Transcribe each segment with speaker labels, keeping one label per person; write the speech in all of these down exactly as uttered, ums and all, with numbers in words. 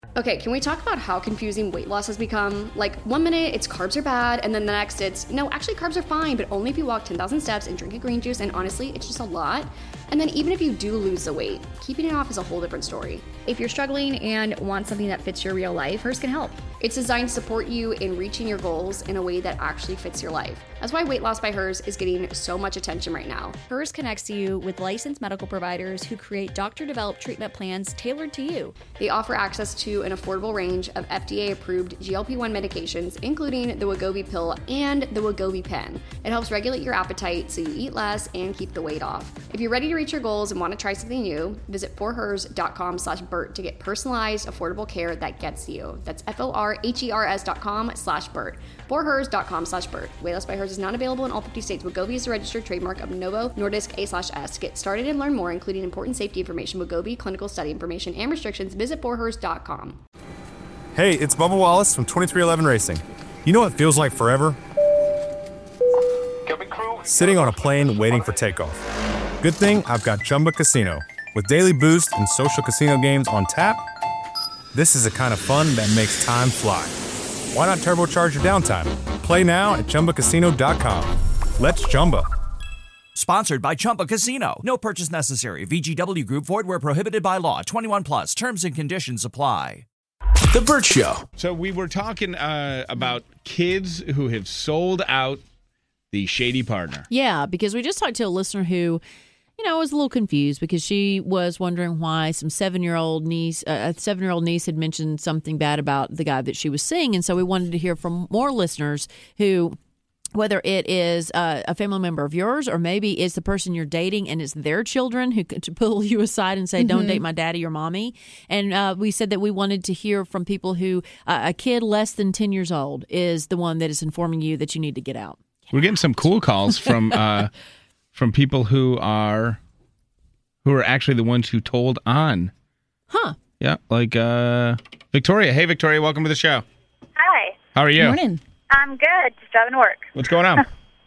Speaker 1: Okay, can we talk about how confusing weight loss has become? Like, one minute it's carbs are bad, and then the next it's, no, actually carbs are fine, but only if you walk ten thousand steps and drink a green juice, and honestly, it's just a lot. And then even if you do lose the weight, keeping it off is a whole different story.
Speaker 2: If you're struggling and want something that fits your real life, Hers can help.
Speaker 1: It's designed to support you in reaching your goals in a way that actually fits your life. That's why Weight Loss by Hers is getting so much attention right now.
Speaker 2: Hers connects you with licensed medical providers who create doctor-developed treatment plans tailored to you.
Speaker 1: They offer access to an affordable range of F D A-approved G L P one medications, including the Wegovy pill and the Wegovy pen. It helps regulate your appetite so you eat less and keep the weight off. If you're ready to reach your goals and want to try something new, visit forhers.com slash Bert to get personalized, affordable care that gets you. That's F-O-R-H-E-R-S dot com slash Bert. forhers.com slash Bert. Weight Loss by Hers is not available in all fifty states. Wegovy is a registered trademark of Novo Nordisk A slash S. To get started and learn more, including important safety information, Wegovy, clinical study information, and restrictions, visit forhers dot com.
Speaker 3: Hey, it's Bubba Wallace from twenty-three eleven Racing. You know what feels like forever? Sitting on a plane waiting for takeoff. Good thing I've got Chumba Casino. With daily boost and social casino games on tap, this is the kind of fun that makes time fly. Why not turbocharge your downtime? Play now at Chumba Casino dot com. Let's Chumba.
Speaker 4: Sponsored by Chumba Casino. No purchase necessary. V G W Group. Void where prohibited by law. twenty-one plus. Terms and conditions apply.
Speaker 5: The Bert Show.
Speaker 6: So we were talking uh, about kids who have sold out the shady partner.
Speaker 7: Yeah, because we just talked to a listener who, you know, was a little confused because she was wondering why some seven-year-old niece, uh, a seven-year-old niece had mentioned something bad about the guy that she was seeing. And so we wanted to hear from more listeners who, whether it is uh, a family member of yours or maybe it's the person you're dating and it's their children who could pull you aside and say, mm-hmm. don't date my daddy or mommy. And uh, we said that we wanted to hear from people who, uh, a kid less than ten years old is the one that is informing you that you need to get out.
Speaker 6: We're getting some cool calls from uh, from people who are who are actually the ones who told on.
Speaker 7: Huh.
Speaker 6: Yeah, like uh, Victoria. Hey, Victoria, welcome to the show.
Speaker 8: Hi.
Speaker 6: How are you?
Speaker 7: Good morning.
Speaker 8: I'm good. Just driving to work.
Speaker 6: What's going on?
Speaker 8: uh,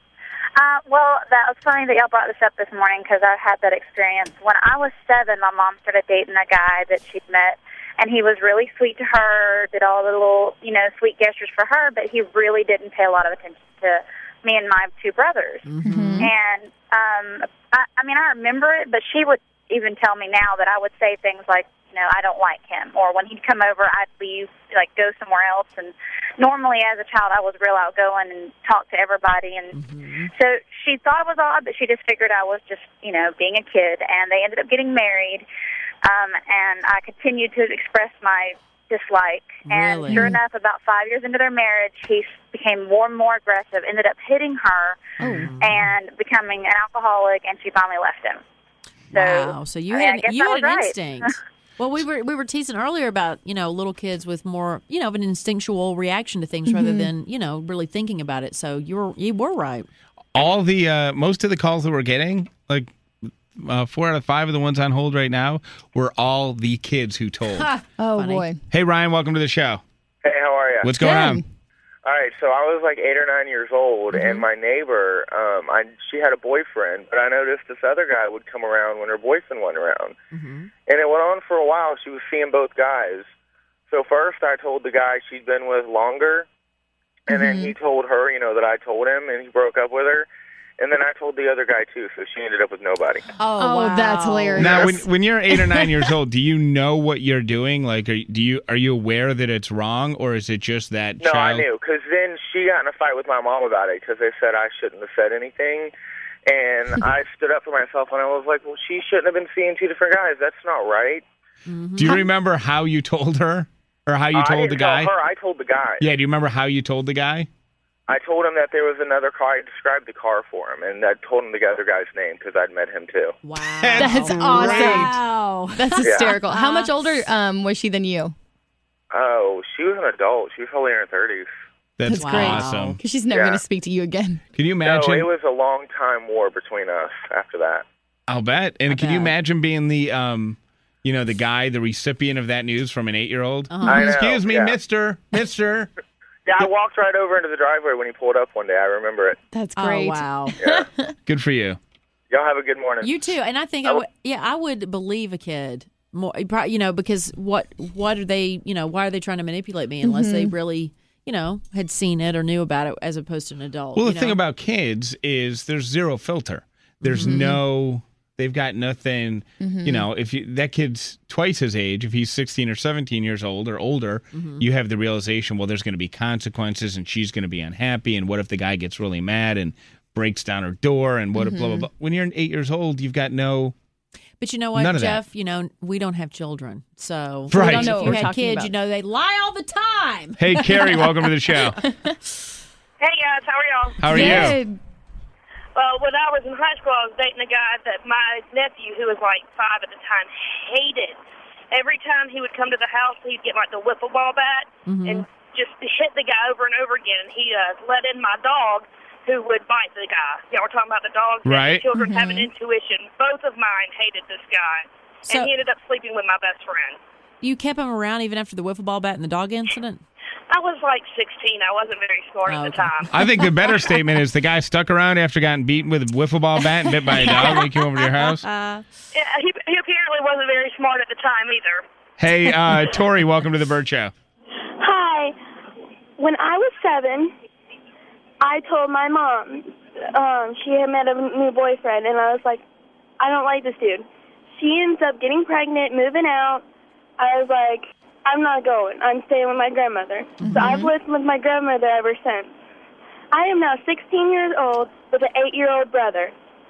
Speaker 8: well, that was funny that y'all brought this up this morning because I've had that experience. When I was seven, my mom started dating a guy that she'd met, and he was really sweet to her, did all the little, you know, sweet gestures for her, but he really didn't pay a lot of attention to me and my two brothers.
Speaker 7: Mm-hmm.
Speaker 8: And, um, I, I mean, I remember it, but she would even tell me now that I would say things like, you know, I don't like him. Or when he'd come over, I'd leave, like, go somewhere else. And normally as a child, I was real outgoing and talked to everybody. And
Speaker 7: mm-hmm.
Speaker 8: so she thought it was odd, but she just figured I was just, you know, being a kid. And they ended up getting married. Um, and I continued to express my dislike. And
Speaker 7: Really?
Speaker 8: sure enough, about five years into their marriage, he became more and more aggressive, ended up hitting her
Speaker 7: Oh.
Speaker 8: and becoming an alcoholic, and she finally left him. So,
Speaker 7: Wow. So you
Speaker 8: I mean, I
Speaker 7: had,
Speaker 8: guess
Speaker 7: you
Speaker 8: I
Speaker 7: had
Speaker 8: was
Speaker 7: an
Speaker 8: right.
Speaker 7: instinct. Well, we were we were teasing earlier about, you know, little kids with more, you know, of an instinctual reaction to things rather than, you know, really thinking about it. So you were you were right.
Speaker 6: All the uh, most of the calls that we're getting, like uh, four out of five of the ones on hold right now, were all the kids who told.
Speaker 9: Oh,
Speaker 7: Funny.
Speaker 9: boy.
Speaker 6: Hey, Ryan, welcome to the show.
Speaker 10: Hey, how are you?
Speaker 6: What's going on?
Speaker 10: All right, so I was like eight or nine years old,
Speaker 7: Mm-hmm.
Speaker 10: and my neighbor, um, I she had a boyfriend, but I noticed this other guy would come around when her boyfriend went around.
Speaker 7: Mm-hmm.
Speaker 10: And it went on for a while. She was seeing both guys. So first I told the guy she'd been with longer, and
Speaker 9: Mm-hmm.
Speaker 10: then he told her, you know, that I told him, and he broke up with her. And then I told the other guy, too, so she ended up with nobody.
Speaker 7: Oh,
Speaker 9: Oh,
Speaker 7: wow.
Speaker 9: that's hilarious.
Speaker 6: Now, when when you're eight or nine years old, do you know what you're doing? Like, are, do you are you aware that it's wrong, or is it just that
Speaker 10: No,
Speaker 6: child?
Speaker 10: I knew, because then she got in a fight with my mom about it, because they said I shouldn't have said anything. And I stood up for myself, and I was like, well, she shouldn't have been seeing two different guys. That's not right.
Speaker 7: Mm-hmm.
Speaker 6: Do you remember how you told her, or how you
Speaker 10: Uh, I
Speaker 6: told
Speaker 10: didn't
Speaker 6: the guy?
Speaker 10: tell her, I told the guy.
Speaker 6: Yeah, do you remember how you told the guy?
Speaker 10: I told him that there was another car. I described the car for him, and I told him the other guy's name because I'd met him too.
Speaker 7: Wow.
Speaker 9: That's awesome.
Speaker 7: Wow.
Speaker 9: That's
Speaker 10: Yeah.
Speaker 9: hysterical. How much older um, was she than you?
Speaker 10: Oh, she was an adult. She was probably in her thirties.
Speaker 6: That's,
Speaker 9: That's great.
Speaker 6: awesome.
Speaker 9: Because she's never
Speaker 10: Yeah.
Speaker 9: going to speak to you again.
Speaker 6: Can you imagine?
Speaker 10: No, it was a long time war between us after that.
Speaker 6: I'll bet. And
Speaker 7: I
Speaker 6: can you
Speaker 7: bet.
Speaker 6: imagine being the, um, you know, the guy, the recipient of that news from an eight-year-old?
Speaker 7: Uh-huh.
Speaker 10: I know,
Speaker 6: Excuse me,
Speaker 10: yeah.
Speaker 6: Mister, Mister.
Speaker 10: Yeah, I walked right over into the driveway when he pulled up one day. I remember it.
Speaker 9: That's
Speaker 7: Oh,
Speaker 9: great.
Speaker 7: wow.
Speaker 10: Yeah.
Speaker 6: Good for you.
Speaker 10: Y'all have a good morning.
Speaker 7: You too. And I think, I
Speaker 10: Oh.
Speaker 7: would, yeah, I would believe a kid more, you know, because what what are they, you know, why are they trying to manipulate me unless they
Speaker 9: Mm-hmm.
Speaker 7: really, you know, had seen it or knew about it as opposed to an adult.
Speaker 6: Well, the
Speaker 7: you
Speaker 6: thing
Speaker 7: know?
Speaker 6: about kids is there's zero filter. There's
Speaker 7: Mm-hmm.
Speaker 6: no, they've got nothing. You know, if you, that kid's twice his age, if he's sixteen or seventeen years old or older,
Speaker 7: Mm-hmm.
Speaker 6: you have the realization, well, there's going to be consequences and she's going to be unhappy. And what if the guy gets really mad and breaks down her door and what if blah, blah, blah. When you're eight years old, you've got no.
Speaker 7: But you know what,
Speaker 6: None of
Speaker 7: Jeff?
Speaker 6: that.
Speaker 7: You know, we don't have children. So
Speaker 6: Right.
Speaker 7: we don't know
Speaker 9: If
Speaker 7: if
Speaker 9: you
Speaker 7: you
Speaker 9: had
Speaker 7: had
Speaker 9: kids,
Speaker 7: kids, you know, they lie all the time.
Speaker 6: Hey, Carrie, welcome to the show.
Speaker 5: Hey guys, how are y'all?
Speaker 6: How are you?
Speaker 9: Good.
Speaker 5: Well, when I was in high school, I was dating a guy that my nephew, who was like five at the time, hated. Every time he would come to the house, he'd get like the wiffle ball bat and just hit the guy over and over again. And he uh, let in my dog, who would bite the guy. Y'all were talking about the dogs.
Speaker 6: Right.
Speaker 5: Children have an intuition. Both of mine hated this guy,
Speaker 7: So-
Speaker 5: and he ended up sleeping with my best friend.
Speaker 7: You kept him around even after the wiffle ball bat and the dog incident?
Speaker 5: I was like sixteen. I wasn't very smart
Speaker 7: Oh,
Speaker 5: at the
Speaker 7: okay.
Speaker 5: time.
Speaker 6: I think the better statement is the guy stuck around after getting beaten with a wiffle ball bat and bit by a dog when he came over to your house.
Speaker 7: Uh,
Speaker 5: Yeah, he, he apparently wasn't very smart at the time either.
Speaker 6: Hey, uh, Tori, welcome to the Bird Show.
Speaker 8: Hi. When I was seven, I told my mom um, she had met a new boyfriend, and I was like, I don't like this dude. She ends up getting pregnant, moving out. I was like, I'm not going. I'm staying with my grandmother. So I've lived with my grandmother ever since. I am now sixteen years old with an eight-year-old brother.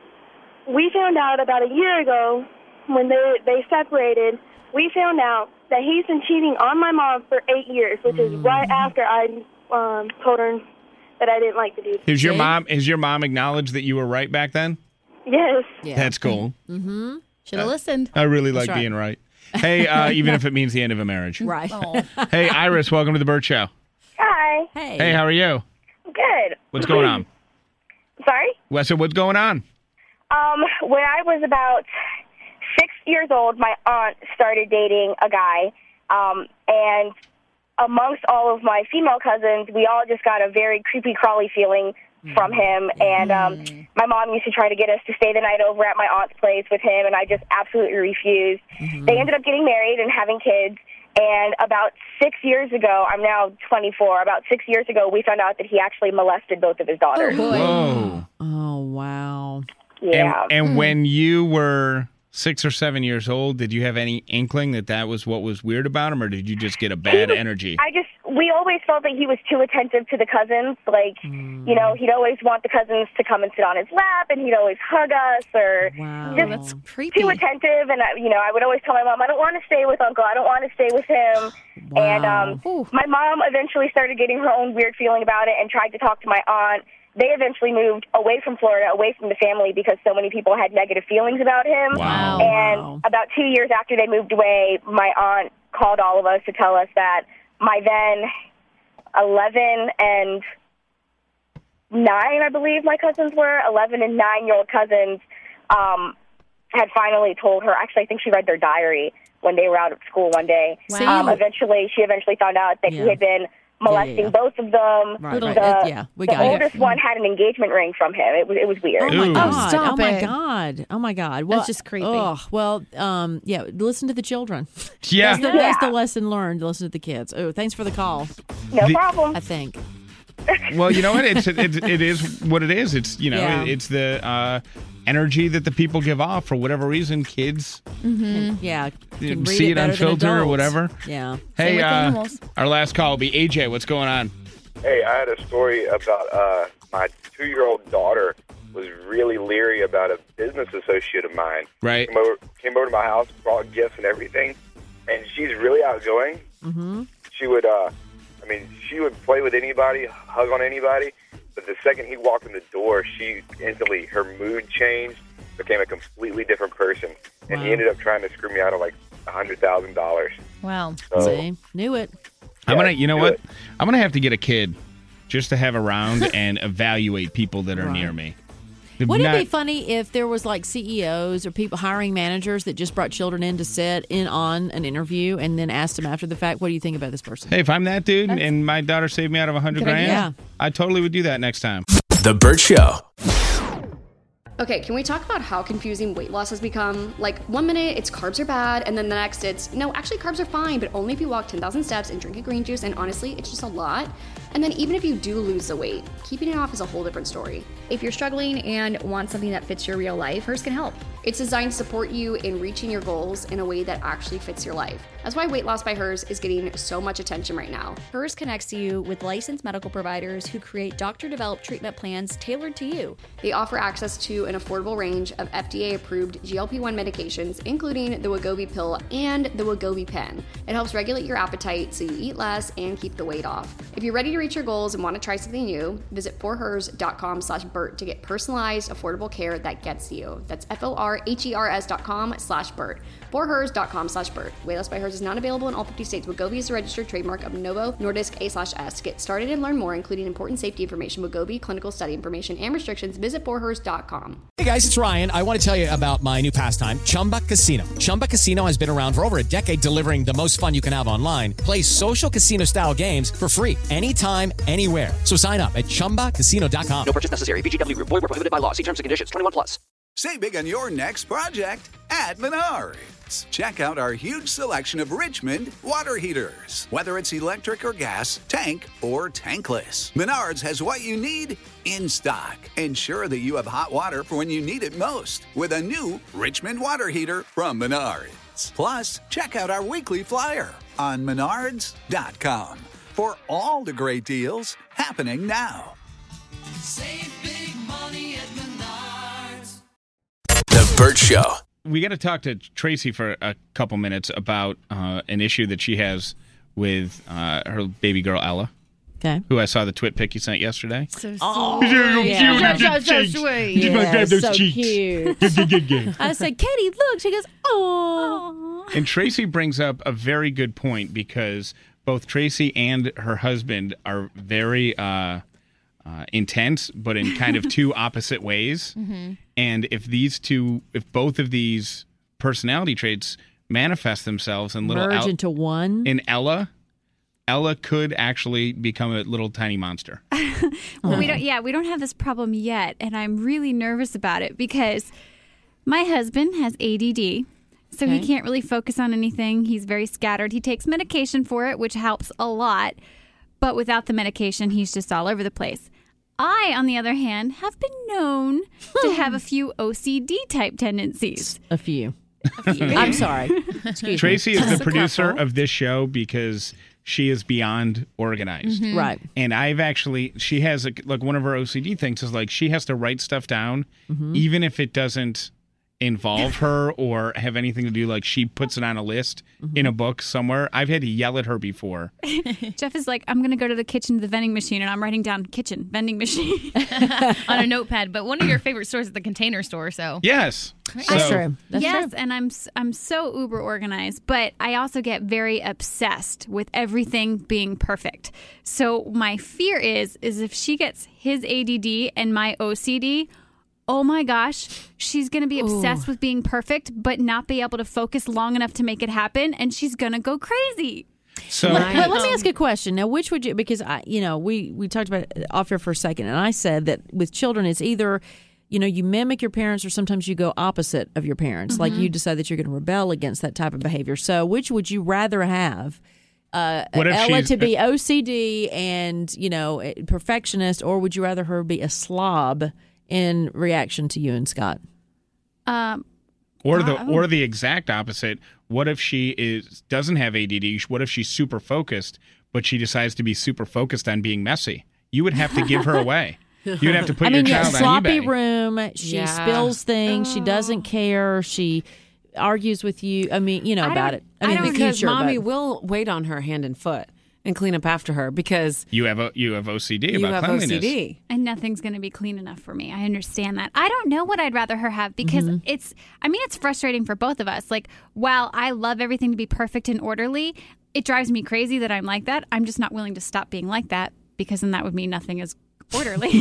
Speaker 8: We found out about a year ago when they they separated. We found out that he's been cheating on my mom for eight years, which is right after I um, told her that I didn't like the dude.
Speaker 6: Has your
Speaker 7: See?
Speaker 6: mom has your mom acknowledged that you were right back then?
Speaker 8: Yes.
Speaker 7: yeah.
Speaker 6: That's cool.
Speaker 9: Should have listened.
Speaker 6: I really like
Speaker 7: right.
Speaker 6: being right. Hey, uh, even if it means the end of a marriage.
Speaker 7: Right.
Speaker 6: Hey, Iris, welcome to the Bird Show.
Speaker 8: Hi.
Speaker 7: Hey.
Speaker 6: Hey, how are you?
Speaker 8: Good.
Speaker 6: What's going on?
Speaker 8: Sorry?
Speaker 6: Well, so what's going on?
Speaker 8: Um, when I was about six years old, my aunt started dating a guy, um, and amongst all of my female cousins, we all just got a very creepy, crawly feeling from him, and um, my mom used to try to get us to stay the night over at my aunt's place with him, and I just absolutely refused. They ended up getting married and having kids, and about six years ago, I'm now twenty-four, about six years ago, we found out that he actually molested both of his daughters.
Speaker 6: Whoa.
Speaker 7: Oh, wow.
Speaker 8: Yeah.
Speaker 6: And, and when you were six or seven years old, did you have any inkling that that was what was weird about him, or did you just get a bad
Speaker 8: was-
Speaker 6: energy?
Speaker 8: I just, we always felt that he was too attentive to the cousins. Like, you know, he'd always want the cousins to come and sit on his lap, and he'd always hug us, or
Speaker 7: Wow.
Speaker 8: just
Speaker 9: That's creepy.
Speaker 8: too attentive. And, I, you know, I would always tell my mom, I don't want to stay with Uncle. I don't want to stay with him. And um,
Speaker 9: Ooh.
Speaker 8: my mom eventually started getting her own weird feeling about it and tried to talk to my aunt. They eventually moved away from Florida, away from the family, because so many people had negative feelings about him.
Speaker 6: Wow.
Speaker 8: And
Speaker 7: Wow.
Speaker 8: about two years after they moved away, my aunt called all of us to tell us that my then eleven and nine, I believe my cousins were, eleven and nine-year-old cousins, um, had finally told her. Actually, I think she read their diary when they were out at school one day.
Speaker 7: Wow.
Speaker 8: Um, eventually, she eventually found out that
Speaker 7: Yeah.
Speaker 8: he had been molesting
Speaker 7: Yeah, yeah, yeah.
Speaker 8: both of them.
Speaker 7: Right,
Speaker 8: the
Speaker 7: right. Uh, yeah, we
Speaker 8: the
Speaker 7: got it.
Speaker 8: oldest one had an engagement ring from him. It was it was weird.
Speaker 7: Oh my
Speaker 6: Ooh.
Speaker 7: god!
Speaker 9: Oh, stop
Speaker 7: oh my
Speaker 9: it.
Speaker 7: god! Oh my god! Well,
Speaker 9: That's just creepy.
Speaker 7: Oh well, um, yeah. Listen to the children.
Speaker 6: Yeah.
Speaker 7: That's the, that's the lesson learned. Listen to the kids. Oh, thanks for the call.
Speaker 8: No
Speaker 6: The-
Speaker 8: problem.
Speaker 7: I think.
Speaker 6: Well, you know what? It's it, it is what it is. It's you know
Speaker 7: Yeah.
Speaker 6: it, it's the uh, energy that the people give off for whatever reason. Kids
Speaker 7: Yeah,
Speaker 6: You
Speaker 7: can read
Speaker 6: see it
Speaker 7: better
Speaker 6: on
Speaker 7: than
Speaker 6: filter or
Speaker 7: adults.
Speaker 6: whatever.
Speaker 7: Yeah.
Speaker 6: Hey,
Speaker 9: with
Speaker 6: uh,
Speaker 9: animals.
Speaker 6: our last call will be A J. What's going on?
Speaker 10: Hey, I had a story about uh, my two-year-old daughter was really leery about a business associate of mine.
Speaker 6: Right.
Speaker 10: Came over, came over to my house, brought gifts and everything, and she's really outgoing.
Speaker 7: Mm-hmm.
Speaker 10: She would, uh, I mean, she would play with anybody, hug on anybody, but the second he walked in the door, she instantly, her mood changed, became a completely different person, and
Speaker 7: Wow.
Speaker 10: he ended up trying to screw me out of like a hundred thousand dollars.
Speaker 9: Wow.
Speaker 10: So,
Speaker 7: See, knew it.
Speaker 6: I'm
Speaker 10: Yeah,
Speaker 6: gonna, you know
Speaker 10: do
Speaker 6: what?
Speaker 10: it.
Speaker 6: I'm gonna have to get a kid just to have around and evaluate people that are
Speaker 7: Right.
Speaker 6: near me.
Speaker 7: Wouldn't
Speaker 6: Not-
Speaker 7: it be funny if there was like C E Os or people hiring managers that just brought children in to sit in on an interview and then asked them after the fact, "What do you think about this person?"
Speaker 6: Hey, if I'm that dude and my daughter saved me out of a hundred
Speaker 9: Good
Speaker 6: grand,
Speaker 7: idea.
Speaker 6: I totally would do that next time.
Speaker 11: The Burt Show.
Speaker 1: Okay, can we talk about how confusing weight loss has become? Like, one minute it's carbs are bad, and then the next it's, no, actually carbs are fine, but only if you walk ten thousand steps and drink a green juice, and honestly, it's just a lot. And then even if you do lose the weight, keeping it off is a whole different story.
Speaker 2: If you're struggling and want something that fits your real life, Hers can help.
Speaker 1: It's designed to support you in reaching your goals in a way that actually fits your life. That's why Weight Loss by Hers is getting so much attention right now.
Speaker 2: Hers connects you with licensed medical providers who create doctor-developed treatment plans tailored to you.
Speaker 1: They offer access to an affordable range of F D A-approved G L P one medications, including the Wegovy pill and the Wegovy pen. It helps regulate your appetite so you eat less and keep the weight off. If you're ready to reach your goals and want to try something new, visit forhers.com slash Bert to get personalized, affordable care that gets you. That's F-O-R-H-E-R-S dot com slash Bert. forhers.com slash Bert. Weight Loss by Hers is not available in all fifty states. Wegovy is a registered trademark of Novo Nordisk A slash S. To get started and learn more, including important safety information, Wegovy, clinical study information, and restrictions, visit forhers dot com.
Speaker 11: Hey guys, it's Ryan. I want to tell you about my new pastime, Chumba Casino. Chumba Casino has been around for over a decade, delivering the most fun you can have online. Play social casino-style games for free anytime, anywhere. So sign up at chumba casino dot com.
Speaker 12: No purchase necessary. V G W Group. Void where prohibited by law. See terms and conditions. twenty-one plus.
Speaker 13: Save big on your next project at Menards. Check out our huge selection of Richmond water heaters. Whether it's electric or gas, tank or tankless, Menards has what you need in stock. Ensure that you have hot water for when you need it most with a new Richmond water heater from Menards. Plus, check out our weekly flyer on menards dot com for all the great deals happening now.
Speaker 14: Save big money at Menards.
Speaker 13: The Bert Show.
Speaker 6: We got to talk to Tracy for a couple minutes about uh, an issue that she has with uh, her baby girl, Ella.
Speaker 7: Okay.
Speaker 6: Who I saw the twit pic you sent yesterday.
Speaker 7: So sweet.
Speaker 6: Oh, yeah.
Speaker 7: So, so, so sweet. Yeah, so cute. I said, Katie, look. She goes, oh.
Speaker 6: And Tracy brings up a very good point because both Tracy and her husband are very uh, uh, intense, but in kind of two opposite ways.
Speaker 7: Mm-hmm.
Speaker 6: And if these two, if both of these personality traits manifest themselves in little
Speaker 7: merge
Speaker 6: El-
Speaker 7: into one,
Speaker 6: in Ella, Ella could actually become a little tiny monster.
Speaker 9: Well, we don't. Yeah, we don't have this problem yet, and I'm really nervous about it because my husband has A D D, so
Speaker 7: Okay.
Speaker 9: he can't really focus on anything. He's very scattered. He takes medication for it, which helps a lot, but without the medication, he's just all over the place. I, on the other hand, have been known to have a few O C D type tendencies.
Speaker 7: A few. A few. I'm sorry. Excuse
Speaker 6: Tracy
Speaker 7: me.
Speaker 6: is the
Speaker 7: Just a
Speaker 6: producer
Speaker 7: couple.
Speaker 6: of this show because she is beyond organized.
Speaker 7: Mhm. Right.
Speaker 6: And I've actually, she has, a, like, one of her O C D things is, like, she has to write stuff down,
Speaker 7: Mhm.
Speaker 6: even if it doesn't involve her or have anything to do, like, she puts it on a list
Speaker 7: Mm-hmm.
Speaker 6: in a book somewhere. I've had to yell at her before.
Speaker 9: Jeff is like, I'm going to go to the kitchen to the vending machine, and I'm writing down kitchen, vending machine.
Speaker 15: on a notepad. But one of your favorite stores is the Container Store, so.
Speaker 6: Yes.
Speaker 7: That's true. That's
Speaker 9: yes,
Speaker 7: true.
Speaker 9: and I'm s- I'm so uber organized, but I also get very obsessed with everything being perfect. So my fear is is if she gets his A D D and my O C D, oh my gosh, she's going to be obsessed
Speaker 7: Ooh.
Speaker 9: with being perfect, but not be able to focus long enough to make it happen, and she's going to go crazy.
Speaker 6: So
Speaker 7: let, let- let me ask you a question. Now, which would you, because I, you know, we, we talked about it off here for a second, and I said that with children, it's either, you know, you mimic your parents or sometimes you go opposite of your parents. Like
Speaker 9: Mhm.
Speaker 7: you decide that you're going to rebel against that type of behavior. So which would you rather have? Uh,
Speaker 6: What if
Speaker 7: Ella
Speaker 6: she's-
Speaker 7: to be O C D and, you know, perfectionist, or would you rather her be a slob in reaction to you and Scott?
Speaker 9: Um,
Speaker 6: Or the
Speaker 9: Uh,
Speaker 6: or the exact opposite. What if she is doesn't have A D D? What if she's super focused, but she decides to be super focused on being messy? You would have to give her away. You would have to put
Speaker 7: I mean,
Speaker 6: your
Speaker 7: yeah,
Speaker 6: child on
Speaker 7: sloppy
Speaker 6: eBay.
Speaker 7: room. She
Speaker 16: Yeah.
Speaker 7: spills things. She doesn't care. She argues with you. I mean, you know
Speaker 16: I
Speaker 7: about
Speaker 16: don't-
Speaker 7: it. I mean, the
Speaker 16: because
Speaker 7: future,
Speaker 16: mommy
Speaker 7: but-
Speaker 16: will wait on her hand and foot and clean up after her because
Speaker 6: You have a, you have O C D
Speaker 16: you
Speaker 6: about
Speaker 16: have
Speaker 6: cleanliness.
Speaker 16: O C D.
Speaker 9: And nothing's going to be clean enough for me. I understand that. I don't know what I'd rather her have because
Speaker 7: Mm-hmm.
Speaker 9: it's, I mean, it's frustrating for both of us. Like, while I love everything to be perfect and orderly, it drives me crazy that I'm like that. I'm just not willing to stop being like that because then that would mean nothing is orderly.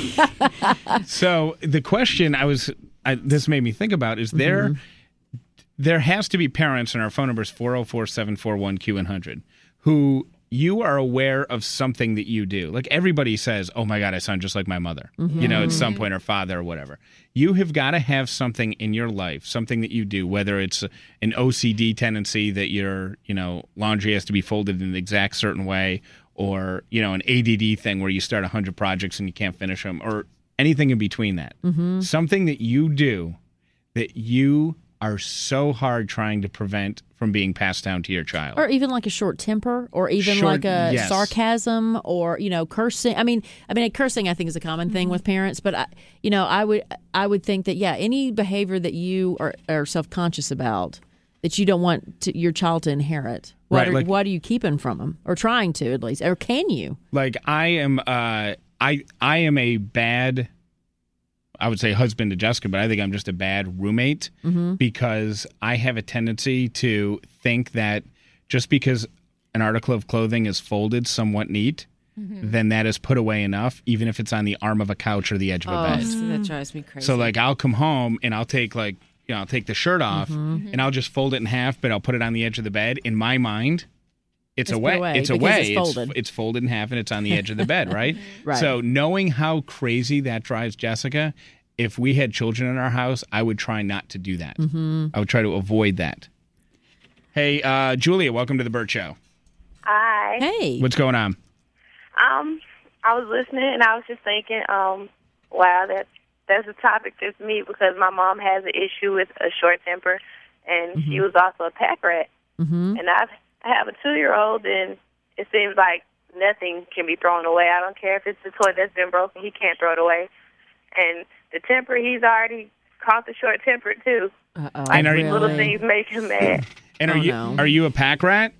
Speaker 6: So the question I was I, this made me think about is there
Speaker 7: Mm-hmm.
Speaker 6: there has to be parents, and our phone number is four oh four, seven four one, Q one hundred, who you are aware of something that you do. Like everybody says, oh my God, I sound just like my mother,
Speaker 7: Mm-hmm.
Speaker 6: you know, at some point, or father or whatever. You have got to have something in your life, something that you do, whether it's an O C D tendency that your, you know, laundry has to be folded in the exact certain way, or, you know, an A D D thing where you start one hundred projects and you can't finish them, or anything in between that.
Speaker 7: Mm-hmm.
Speaker 6: Something that you do that you are so hard trying to prevent from being passed down to your child.
Speaker 7: Or even like a short temper, or even
Speaker 6: Short-
Speaker 7: like a
Speaker 6: yes.
Speaker 7: sarcasm, or you know, cursing. I mean, I mean, cursing I think is a common thing
Speaker 6: Mm-hmm.
Speaker 7: with parents, but I, you know, I would I would think that yeah, any behavior that you are, are self conscious about that you don't want to, your child to inherit. What
Speaker 6: Right,
Speaker 7: are,
Speaker 6: like-
Speaker 7: what are you keeping from them, or trying to at least, or can you?
Speaker 6: Like I am, uh, I I am a bad, I would say husband to Jessica, but I think I'm just a bad roommate
Speaker 7: Mm-hmm.
Speaker 6: because I have a tendency to think that just because an article of clothing is folded somewhat neat, then that is put away enough, even if it's on the arm of a couch or the edge of a
Speaker 16: Oh,
Speaker 6: bed.
Speaker 16: so that drives me crazy.
Speaker 6: So like I'll come home and I'll take like, you know, I'll take the shirt off
Speaker 7: Mm-hmm.
Speaker 6: and I'll just fold it in half, but I'll put it on the edge of the bed. In my mind, it's,
Speaker 7: It's put
Speaker 6: away.
Speaker 7: away
Speaker 6: It's
Speaker 7: because
Speaker 6: away.
Speaker 7: it's
Speaker 6: It's,
Speaker 7: folded.
Speaker 6: it's folded in half and it's on the edge of the bed, right?
Speaker 7: Right.
Speaker 6: So knowing how crazy that drives Jessica, if we had children in our house, I would try not to do that.
Speaker 7: Mm-hmm.
Speaker 6: I would try to avoid that. Hey, uh, Julia, welcome to the Burt Show.
Speaker 5: Hi.
Speaker 7: Hey.
Speaker 6: What's going on?
Speaker 5: Um, I was listening and I was just thinking, um, wow, that that's a topic just me because my mom has an issue with a short temper, and she was also a pack rat.
Speaker 7: Mm-hmm.
Speaker 5: And I've, I have a two-year-old, and it seems like nothing can be thrown away. I don't care if it's a toy that's been broken; he can't throw it away. And the temper, he's already caught the short temper too.
Speaker 7: Uh-oh.
Speaker 6: And are
Speaker 5: Like
Speaker 6: you-
Speaker 5: little things make him mad.
Speaker 6: And are
Speaker 7: Oh,
Speaker 6: you
Speaker 7: no.
Speaker 6: are you a pack rat?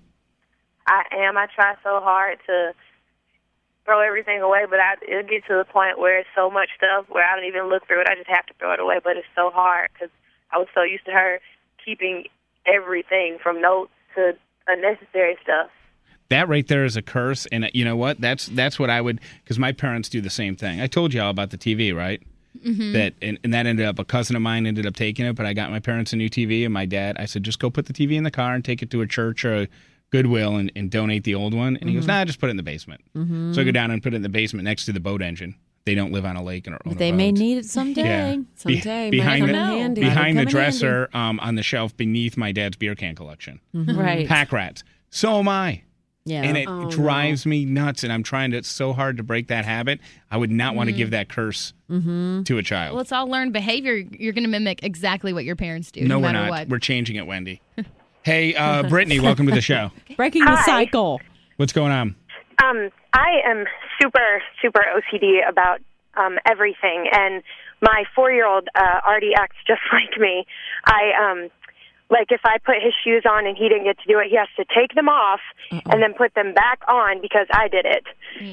Speaker 5: I am. I try so hard to throw everything away, but I, it'll get to the point where it's so much stuff where I don't even look through it. I just have to throw it away, but it's so hard because I was so used to her keeping everything from notes to unnecessary stuff.
Speaker 6: That right there is a curse, and you know what? That's that's what I would, because my parents do the same thing. I told you all about the T V, right?
Speaker 15: Mm-hmm.
Speaker 6: That and, and that ended up a cousin of mine ended up taking it, but I got my parents a new T V, and my dad, I said, just go put the T V in the car and take it to a church or a Goodwill and, and donate the old one. And he goes, nah, just put it in the basement.
Speaker 7: Mm-hmm.
Speaker 6: So I go down and put it in the basement next to the boat engine. They don't live on a lake and own a
Speaker 7: They
Speaker 6: boat.
Speaker 7: may need it someday.
Speaker 6: Yeah. Be-
Speaker 16: Someday, might
Speaker 6: behind
Speaker 16: come
Speaker 6: the,
Speaker 16: in handy.
Speaker 6: behind
Speaker 7: Might
Speaker 6: the
Speaker 7: come in handy.
Speaker 6: dresser um, on the shelf beneath my dad's beer can collection.
Speaker 7: Mm-hmm.
Speaker 16: Right.
Speaker 6: Pack rats. So am I.
Speaker 7: Yeah.
Speaker 6: And it
Speaker 16: Oh,
Speaker 6: drives me nuts, and I'm trying to, it's so hard to break that habit. I would not want to give that curse
Speaker 7: Mm-hmm.
Speaker 6: to a child.
Speaker 15: Well, it's all learned behavior. You're going to mimic exactly what your parents do.
Speaker 6: no,
Speaker 15: no
Speaker 6: we're
Speaker 15: matter
Speaker 6: not.
Speaker 15: what.
Speaker 6: We're changing it, Wendy. Hey, uh, Brittany, welcome to the show.
Speaker 7: Breaking the
Speaker 8: Hi.
Speaker 7: cycle.
Speaker 6: What's going on?
Speaker 8: Um, I am super, super O C D about um, everything, and my four-year-old uh, already acts just like me. I um, like if I put his shoes on and he didn't get to do it, he has to take them off and then put them back on because I did it.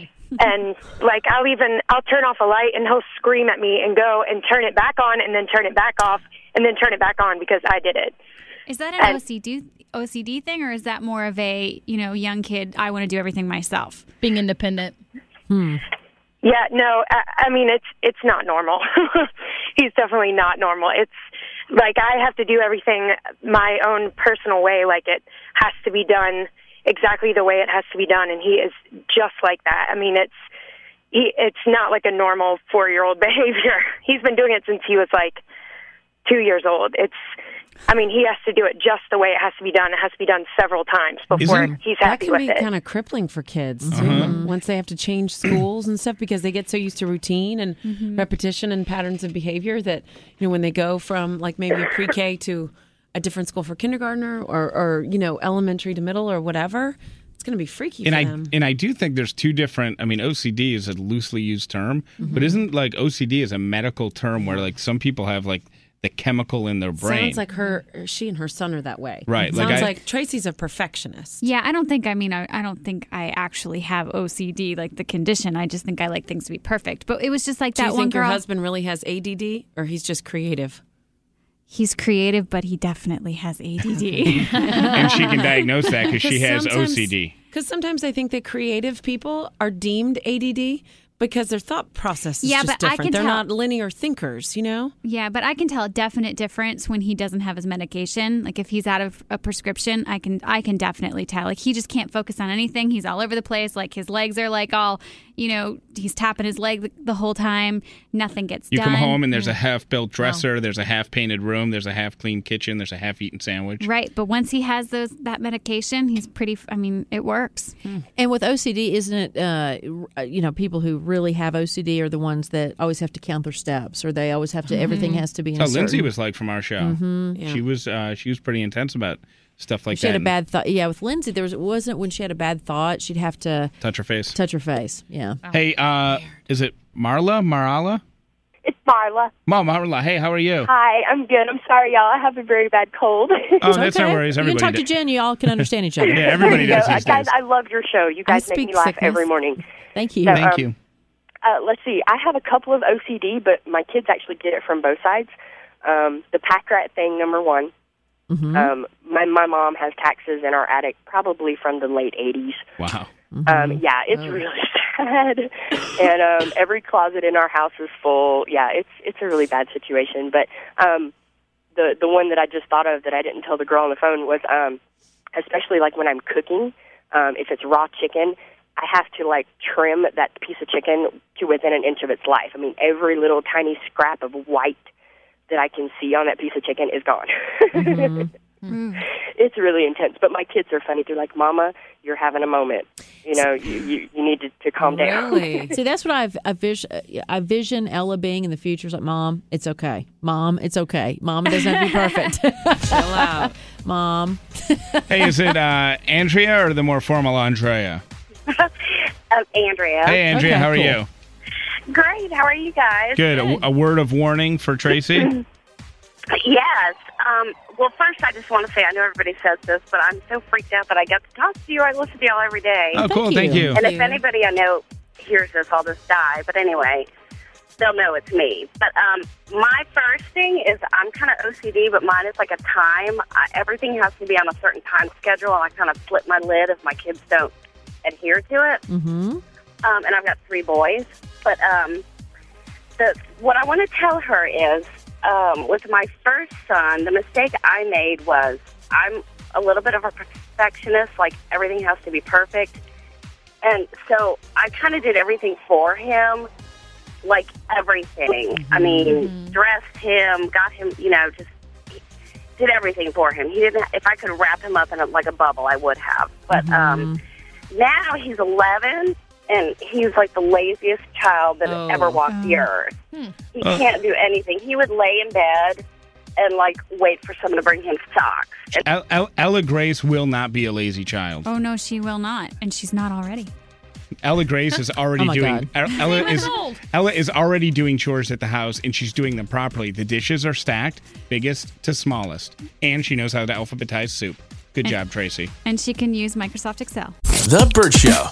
Speaker 8: And like I'll even I'll turn off a light and he'll scream at me and go and turn it back on and then turn it back off and then turn it back on because I did it.
Speaker 9: Is that an
Speaker 8: And-
Speaker 9: O C D O C D thing, or is that more of a, you know, young kid, I want to do everything myself?
Speaker 15: Being independent.
Speaker 7: Hmm.
Speaker 8: Yeah, no, I, I mean it's it's not normal. He's definitely not normal. It's like I have to do everything my own personal way. Like it has to be done exactly the way it has to be done, and he is just like that. I mean, it's he. It's not like a normal four-year-old behavior. He's been doing it since he was like two years old. It's. I mean, he has to do it just the way it has to be done. It has to be done several times before
Speaker 6: Isn't-
Speaker 8: he's
Speaker 16: That
Speaker 8: happy
Speaker 16: can
Speaker 8: with
Speaker 16: be
Speaker 8: it.
Speaker 16: kind of crippling for kids too.
Speaker 6: Uh-huh.
Speaker 16: Once they have to change schools and stuff because they get so used to routine and repetition and patterns of behavior that, you know, when they go from like maybe pre-K to a different school for kindergartner or, or you know, elementary to middle or whatever, it's going to be freaky
Speaker 6: And
Speaker 16: for
Speaker 6: I
Speaker 16: them.
Speaker 6: and I do think there's two different. I mean, O C D is a loosely used term, but isn't like O C D is a medical term where like some people have like the chemical in their brain.
Speaker 16: Sounds like her, she and her son are that way.
Speaker 6: Right, like
Speaker 16: Sounds
Speaker 6: I-
Speaker 16: like Tracy's a perfectionist.
Speaker 9: Yeah, I don't think, I mean, I, I don't think I actually have O C D, like the condition. I just think I like things to be perfect. But it was just like
Speaker 16: Do
Speaker 9: that
Speaker 16: you
Speaker 9: one
Speaker 16: think
Speaker 9: girl.
Speaker 16: your husband really has A D D or he's just creative?
Speaker 9: He's creative, but he definitely has A D D.
Speaker 6: and she can diagnose that because she has O C D.
Speaker 16: Because sometimes I think that creative people are deemed A D D, because their thought process is
Speaker 9: Yeah,
Speaker 16: just
Speaker 9: but I
Speaker 16: different.
Speaker 9: can
Speaker 16: They're
Speaker 9: tell-
Speaker 16: not linear thinkers, you know?
Speaker 9: Yeah, but I can tell a definite difference when he doesn't have his medication. Like if he's out of a prescription, I can I can definitely tell. Like he just can't focus on anything. He's all over the place. Like his legs are like all, you know, he's tapping his leg the, the whole time. Nothing gets
Speaker 6: You
Speaker 9: done.
Speaker 6: come home and there's a half-built dresser, there's a half-painted room, there's a half-clean kitchen, there's a half-eaten sandwich.
Speaker 9: Right, but once he has those that medication, he's pretty. I mean, it works.
Speaker 7: And with O C D, isn't it? Uh, r- you know, people who really have O C D are the ones that always have to count their steps, or they always have to.
Speaker 9: Mm-hmm.
Speaker 7: Everything has to be. In
Speaker 6: So
Speaker 7: a certain,
Speaker 6: Lindsay was like from our show.
Speaker 7: Mhm. Yeah.
Speaker 6: She was uh, she was pretty intense about stuff like
Speaker 7: she
Speaker 6: that.
Speaker 7: had a bad thought. Yeah, with Lindsay, there was it wasn't when she had a bad thought, she'd have to
Speaker 6: Touch her face.
Speaker 7: touch her face. Yeah.
Speaker 6: Hey, uh, is it Marla? Marala?
Speaker 17: It's Marla.
Speaker 6: Mom, Marla. Hey, how are you?
Speaker 17: Hi, I'm good. I'm sorry, y'all. I have a very bad cold.
Speaker 6: Oh, that's no worries.
Speaker 7: You can
Speaker 6: Everybody
Speaker 7: talk to
Speaker 6: did.
Speaker 7: Jen. You all can understand each other.
Speaker 6: Yeah, everybody
Speaker 17: There you
Speaker 6: does
Speaker 17: go.
Speaker 6: these
Speaker 17: Guys,
Speaker 6: days.
Speaker 17: I love your show. You guys make
Speaker 7: speak
Speaker 17: me laugh
Speaker 7: sickness.
Speaker 17: every morning.
Speaker 7: Thank you.
Speaker 17: So,
Speaker 6: Thank
Speaker 17: um,
Speaker 6: you.
Speaker 17: Uh, let's see. I have a couple of O C D, but my kids actually get it from both sides. Um, the pack rat thing, number one.
Speaker 7: Mm-hmm.
Speaker 17: Um, my my mom has taxes in our attic, probably from the late eighties.
Speaker 6: Wow.
Speaker 17: Um, yeah, it's really sad, and um, every closet in our house is full. Yeah, it's it's a really bad situation. But um, the the one that I just thought of that I didn't tell the girl on the phone was, um, especially like when I'm cooking, um, if it's raw chicken, I have to like trim that piece of chicken to within an inch of its life. I mean, every little tiny scrap of white that I can see on that piece of chicken is gone.
Speaker 7: Mm-hmm.
Speaker 17: It's really intense. But my kids are funny. They're like, Mama, you're having a moment. You know, you, you, you need to, to calm down.
Speaker 7: See, that's what I've I vision, I vision Ella being in the future. It's like, Mom, it's okay. Mom, it's okay. Mom, it doesn't have to be perfect. Chill out. Mom.
Speaker 6: Hey, is it uh, Andrea or the more formal Andrea?
Speaker 17: um, Andrea.
Speaker 6: Hey, Andrea,
Speaker 7: Okay,
Speaker 6: how are
Speaker 7: cool.
Speaker 6: you?
Speaker 17: Great. How are you guys?
Speaker 6: Good. A, a word of warning for Tracy?
Speaker 17: Yes. Um, well, first, I just want to say, I know everybody says this, but I'm so freaked out that I get to talk to you. I listen to y'all every day.
Speaker 6: Oh, cool. Thank you.
Speaker 17: And if anybody I know hears this, I'll just die. But anyway, they'll know it's me. But um, my first thing is I'm kind of O C D, but mine is like a time. I, everything has to be on a certain time schedule, and I kind of flip my lid if my kids don't adhere to it.
Speaker 7: Mm-hmm.
Speaker 17: Um, and I've got three boys. But um, the what I want to tell her is, um, with my first son, the mistake I made was I'm a little bit of a perfectionist. Like, everything has to be perfect. And so I kind of did everything for him, like everything. I mean, dressed him, got him, you know, just did everything for him. He didn't. If I could wrap him up in a, like a bubble, I would have. But um, now he's eleven, and he's like the laziest child that
Speaker 7: Oh.
Speaker 17: ever walked the earth. He can't do anything. He would lay in bed and like wait for someone to bring him socks. And
Speaker 6: El- El- Ella Grace will not be a lazy child.
Speaker 9: Oh no, she will not, and she's not already.
Speaker 6: Ella Grace is already
Speaker 7: Oh, my
Speaker 6: doing.
Speaker 7: God.
Speaker 6: El- Ella
Speaker 9: Three
Speaker 6: is
Speaker 9: months old.
Speaker 6: Ella is already doing chores at the house, and she's doing them properly. The dishes are stacked, biggest to smallest, and she knows how to alphabetize soup. Good job, Tracy.
Speaker 9: And she can use Microsoft Excel.
Speaker 11: The Burt Show.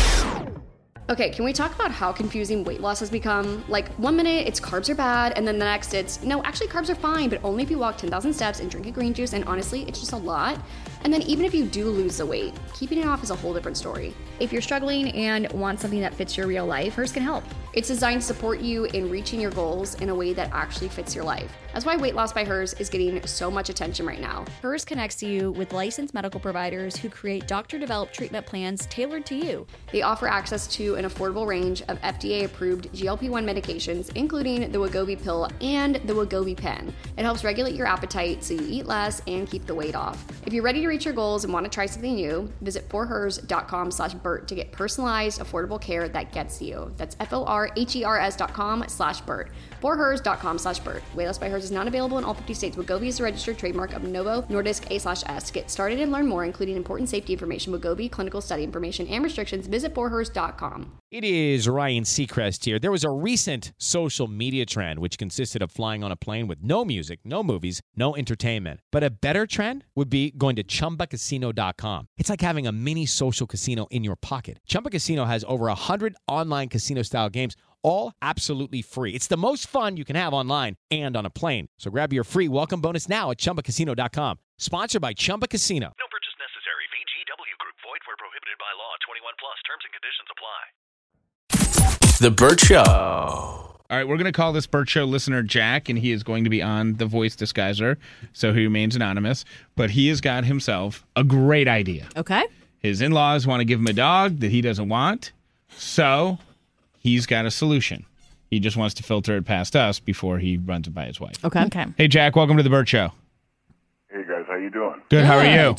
Speaker 1: Okay, can we talk about how confusing weight loss has become? Like, one minute it's carbs are bad, and then the next it's, no, actually carbs are fine, but only if you walk ten thousand steps and drink a green juice, and honestly, it's just a lot. And then even if you do lose the weight, keeping it off is a whole different story.
Speaker 2: If you're struggling and want something that fits your real life, Hers can help.
Speaker 1: It's designed to support you in reaching your goals in a way that actually fits your life. That's why Weight Loss by Hers is getting so much attention right now.
Speaker 2: Hers connects you with licensed medical providers who create doctor-developed treatment plans tailored to you.
Speaker 1: They offer access to an affordable range of F D A-approved G L P one medications, including the Wegovy pill and the Wegovy pen. It helps regulate your appetite so you eat less and keep the weight off. If you're ready to reach your goals and want to try something new, visit forhers.com slash Burt to get personalized, affordable care that gets you. That's F-O-R-H-E-R-S dot com slash Burt. forhers.com slash Burt. Weight Loss by Hers is not available in all fifty states. Wegovy is a registered trademark of Novo Nordisk A slash S. Get started and learn more, including important safety information, Wegovy, clinical study information, and restrictions. Visit forhers dot com.
Speaker 11: It is Ryan Seacrest here. There was a recent social media trend which consisted of flying on a plane with no music, no movies, no entertainment. But a better trend would be going to Chumba Casino dot com. It's like having a mini social casino in your pocket. Chumba Casino has over one hundred online casino-style games, all absolutely free. It's the most fun you can have online and on a plane. So grab your free welcome bonus now at Chumba Casino dot com. Sponsored by Chumba Casino.
Speaker 18: No purchase necessary. V G W Group. Void where prohibited by law. twenty-one plus. Terms and conditions apply. It's the Burt Show.
Speaker 6: All right, we're going to call this Burt Show listener Jack, and he is going to be on the voice disguiser, so he remains anonymous. But he has got himself a great idea.
Speaker 7: Okay.
Speaker 6: His in-laws want to give him a dog that he doesn't want, so he's got a solution. He just wants to filter it past us before he runs it by his wife.
Speaker 7: Okay. Okay.
Speaker 6: Hey, Jack, welcome to the Burt Show.
Speaker 19: Hey guys, how you doing?
Speaker 6: Good. How are you?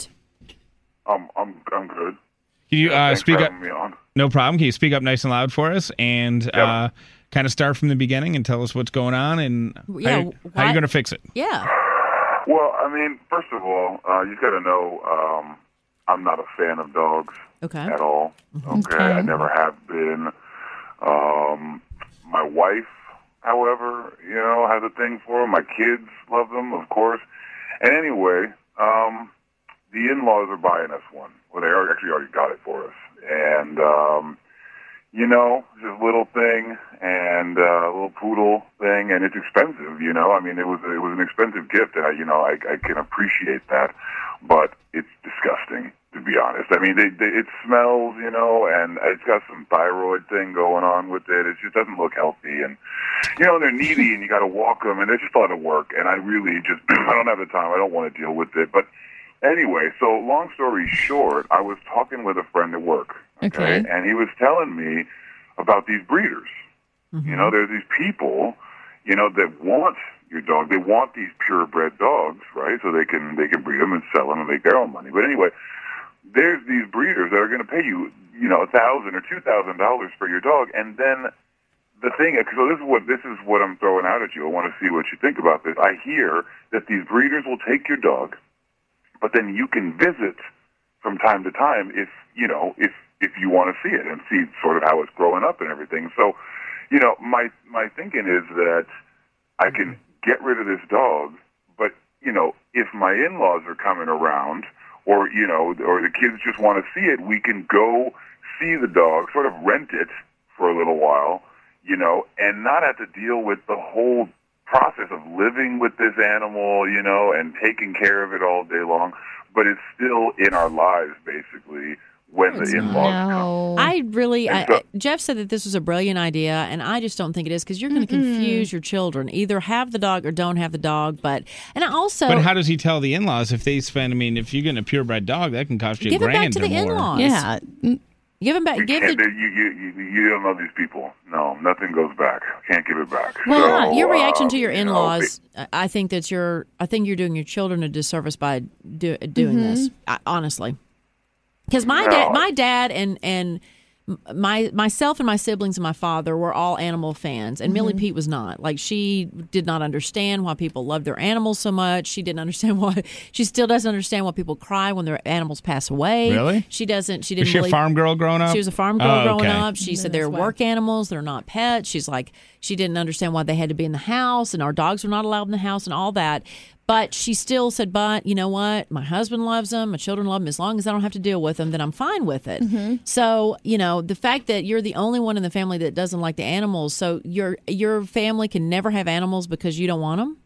Speaker 19: Um, I'm I'm good.
Speaker 6: Can you uh,
Speaker 19: Thanks
Speaker 6: speak
Speaker 19: for
Speaker 6: up?
Speaker 19: having me on.
Speaker 6: No problem. Can you speak up nice and loud for us and uh, kind of start from the beginning and tell us what's going on and
Speaker 19: Yeah,
Speaker 6: how, you- how
Speaker 19: why-
Speaker 6: you're going to fix it?
Speaker 7: Yeah.
Speaker 19: Well, I mean, first of all, uh, you got to know um, I'm not a fan of dogs
Speaker 7: Okay.
Speaker 19: at all. Okay, I never have been. Um, my wife, however, you know, has a thing for them. My kids love them, of course. And anyway, um, the in-laws are buying us one. Well, they are- actually already got it for us. And, um, you know, just a little thing and uh, a little poodle thing, and it's expensive, you know. I mean, it was it was an expensive gift, and, I, you know, I, I can appreciate that. But it's disgusting, to be honest. I mean, they, they, it smells, you know, and it's got some thyroid thing going on with it. It just doesn't look healthy. And, you know, they're needy, and you got to walk them, and it's just a lot of work. And I really just, I don't have the time. I don't want to deal with it. But anyway, so long story short, I was talking with a friend at work, okay?
Speaker 20: Okay.
Speaker 19: And he was telling me about these breeders.
Speaker 20: Mm-hmm.
Speaker 19: You know, there's these people, you know, that want your dog. They want these purebred dogs, right? So they can they can breed them and sell them and make their own money. But anyway, there's these breeders that are going to pay you, you know, a thousand or two thousand dollars for your dog, and then the thing. So this is what this is what I'm throwing out at you. I want to see what you think about this. I hear that these breeders will take your dog, but then you can visit from time to time if you know if if you want to see it and see sort of how it's growing up and everything. So, you know, my my thinking is that I can get rid of this dog, but you know, if my in-laws are coming around, or you know, or the kids just want to see it, we can go see the dog, sort of rent it for a little while, you know, and not have to deal with the whole process of living with this animal, you know, and taking care of it all day long. But it's still in our lives, basically, when the in-laws come.
Speaker 7: I really,
Speaker 19: And
Speaker 7: I,
Speaker 19: so-
Speaker 7: Jeff said that this was a brilliant idea, and I just don't think it is because you're going to confuse your children. Either have the dog or don't have the dog. But and I also,
Speaker 6: But how does he tell the in-laws if they spend? I mean, if you're getting a purebred dog, that can cost you
Speaker 7: give
Speaker 6: a
Speaker 7: it back
Speaker 6: grand
Speaker 7: to
Speaker 6: or
Speaker 7: the
Speaker 6: more.
Speaker 7: in-laws.
Speaker 15: Yeah.
Speaker 7: Give them back.
Speaker 19: You,
Speaker 7: Give
Speaker 19: can't,
Speaker 7: the.
Speaker 19: you, you, you, you don't know these people. No, nothing goes back. Can't give it back.
Speaker 7: Well,
Speaker 19: So,
Speaker 7: your reaction
Speaker 19: uh,
Speaker 7: to your
Speaker 19: you know,
Speaker 7: in-laws, I- I think that you're. I think you're doing your children a disservice by do, doing this. I, honestly, because my
Speaker 19: No.
Speaker 7: dad, my dad, and and my myself and my siblings and my father were all animal fans, and Millie Pete was not. Like, she did not understand why people love their animals so much. She didn't understand why. She still doesn't understand why people cry when their animals pass away.
Speaker 6: Really?
Speaker 7: She doesn't. She
Speaker 6: Was
Speaker 7: didn't.
Speaker 6: she a
Speaker 7: believe-
Speaker 6: farm girl growing up?
Speaker 7: She was a farm girl
Speaker 6: Oh,
Speaker 7: growing
Speaker 6: okay.
Speaker 7: up. She said they're work animals. They're not pets. She's like, she didn't understand why they had to be in the house, and our dogs were not allowed in the house, and all that. But she still said, but you know what? My husband loves them. My children love them. As long as I don't have to deal with them, then I'm fine with it. So, you know, the fact that you're the only one in the family that doesn't like the animals, so your your family can never have animals because you don't want them?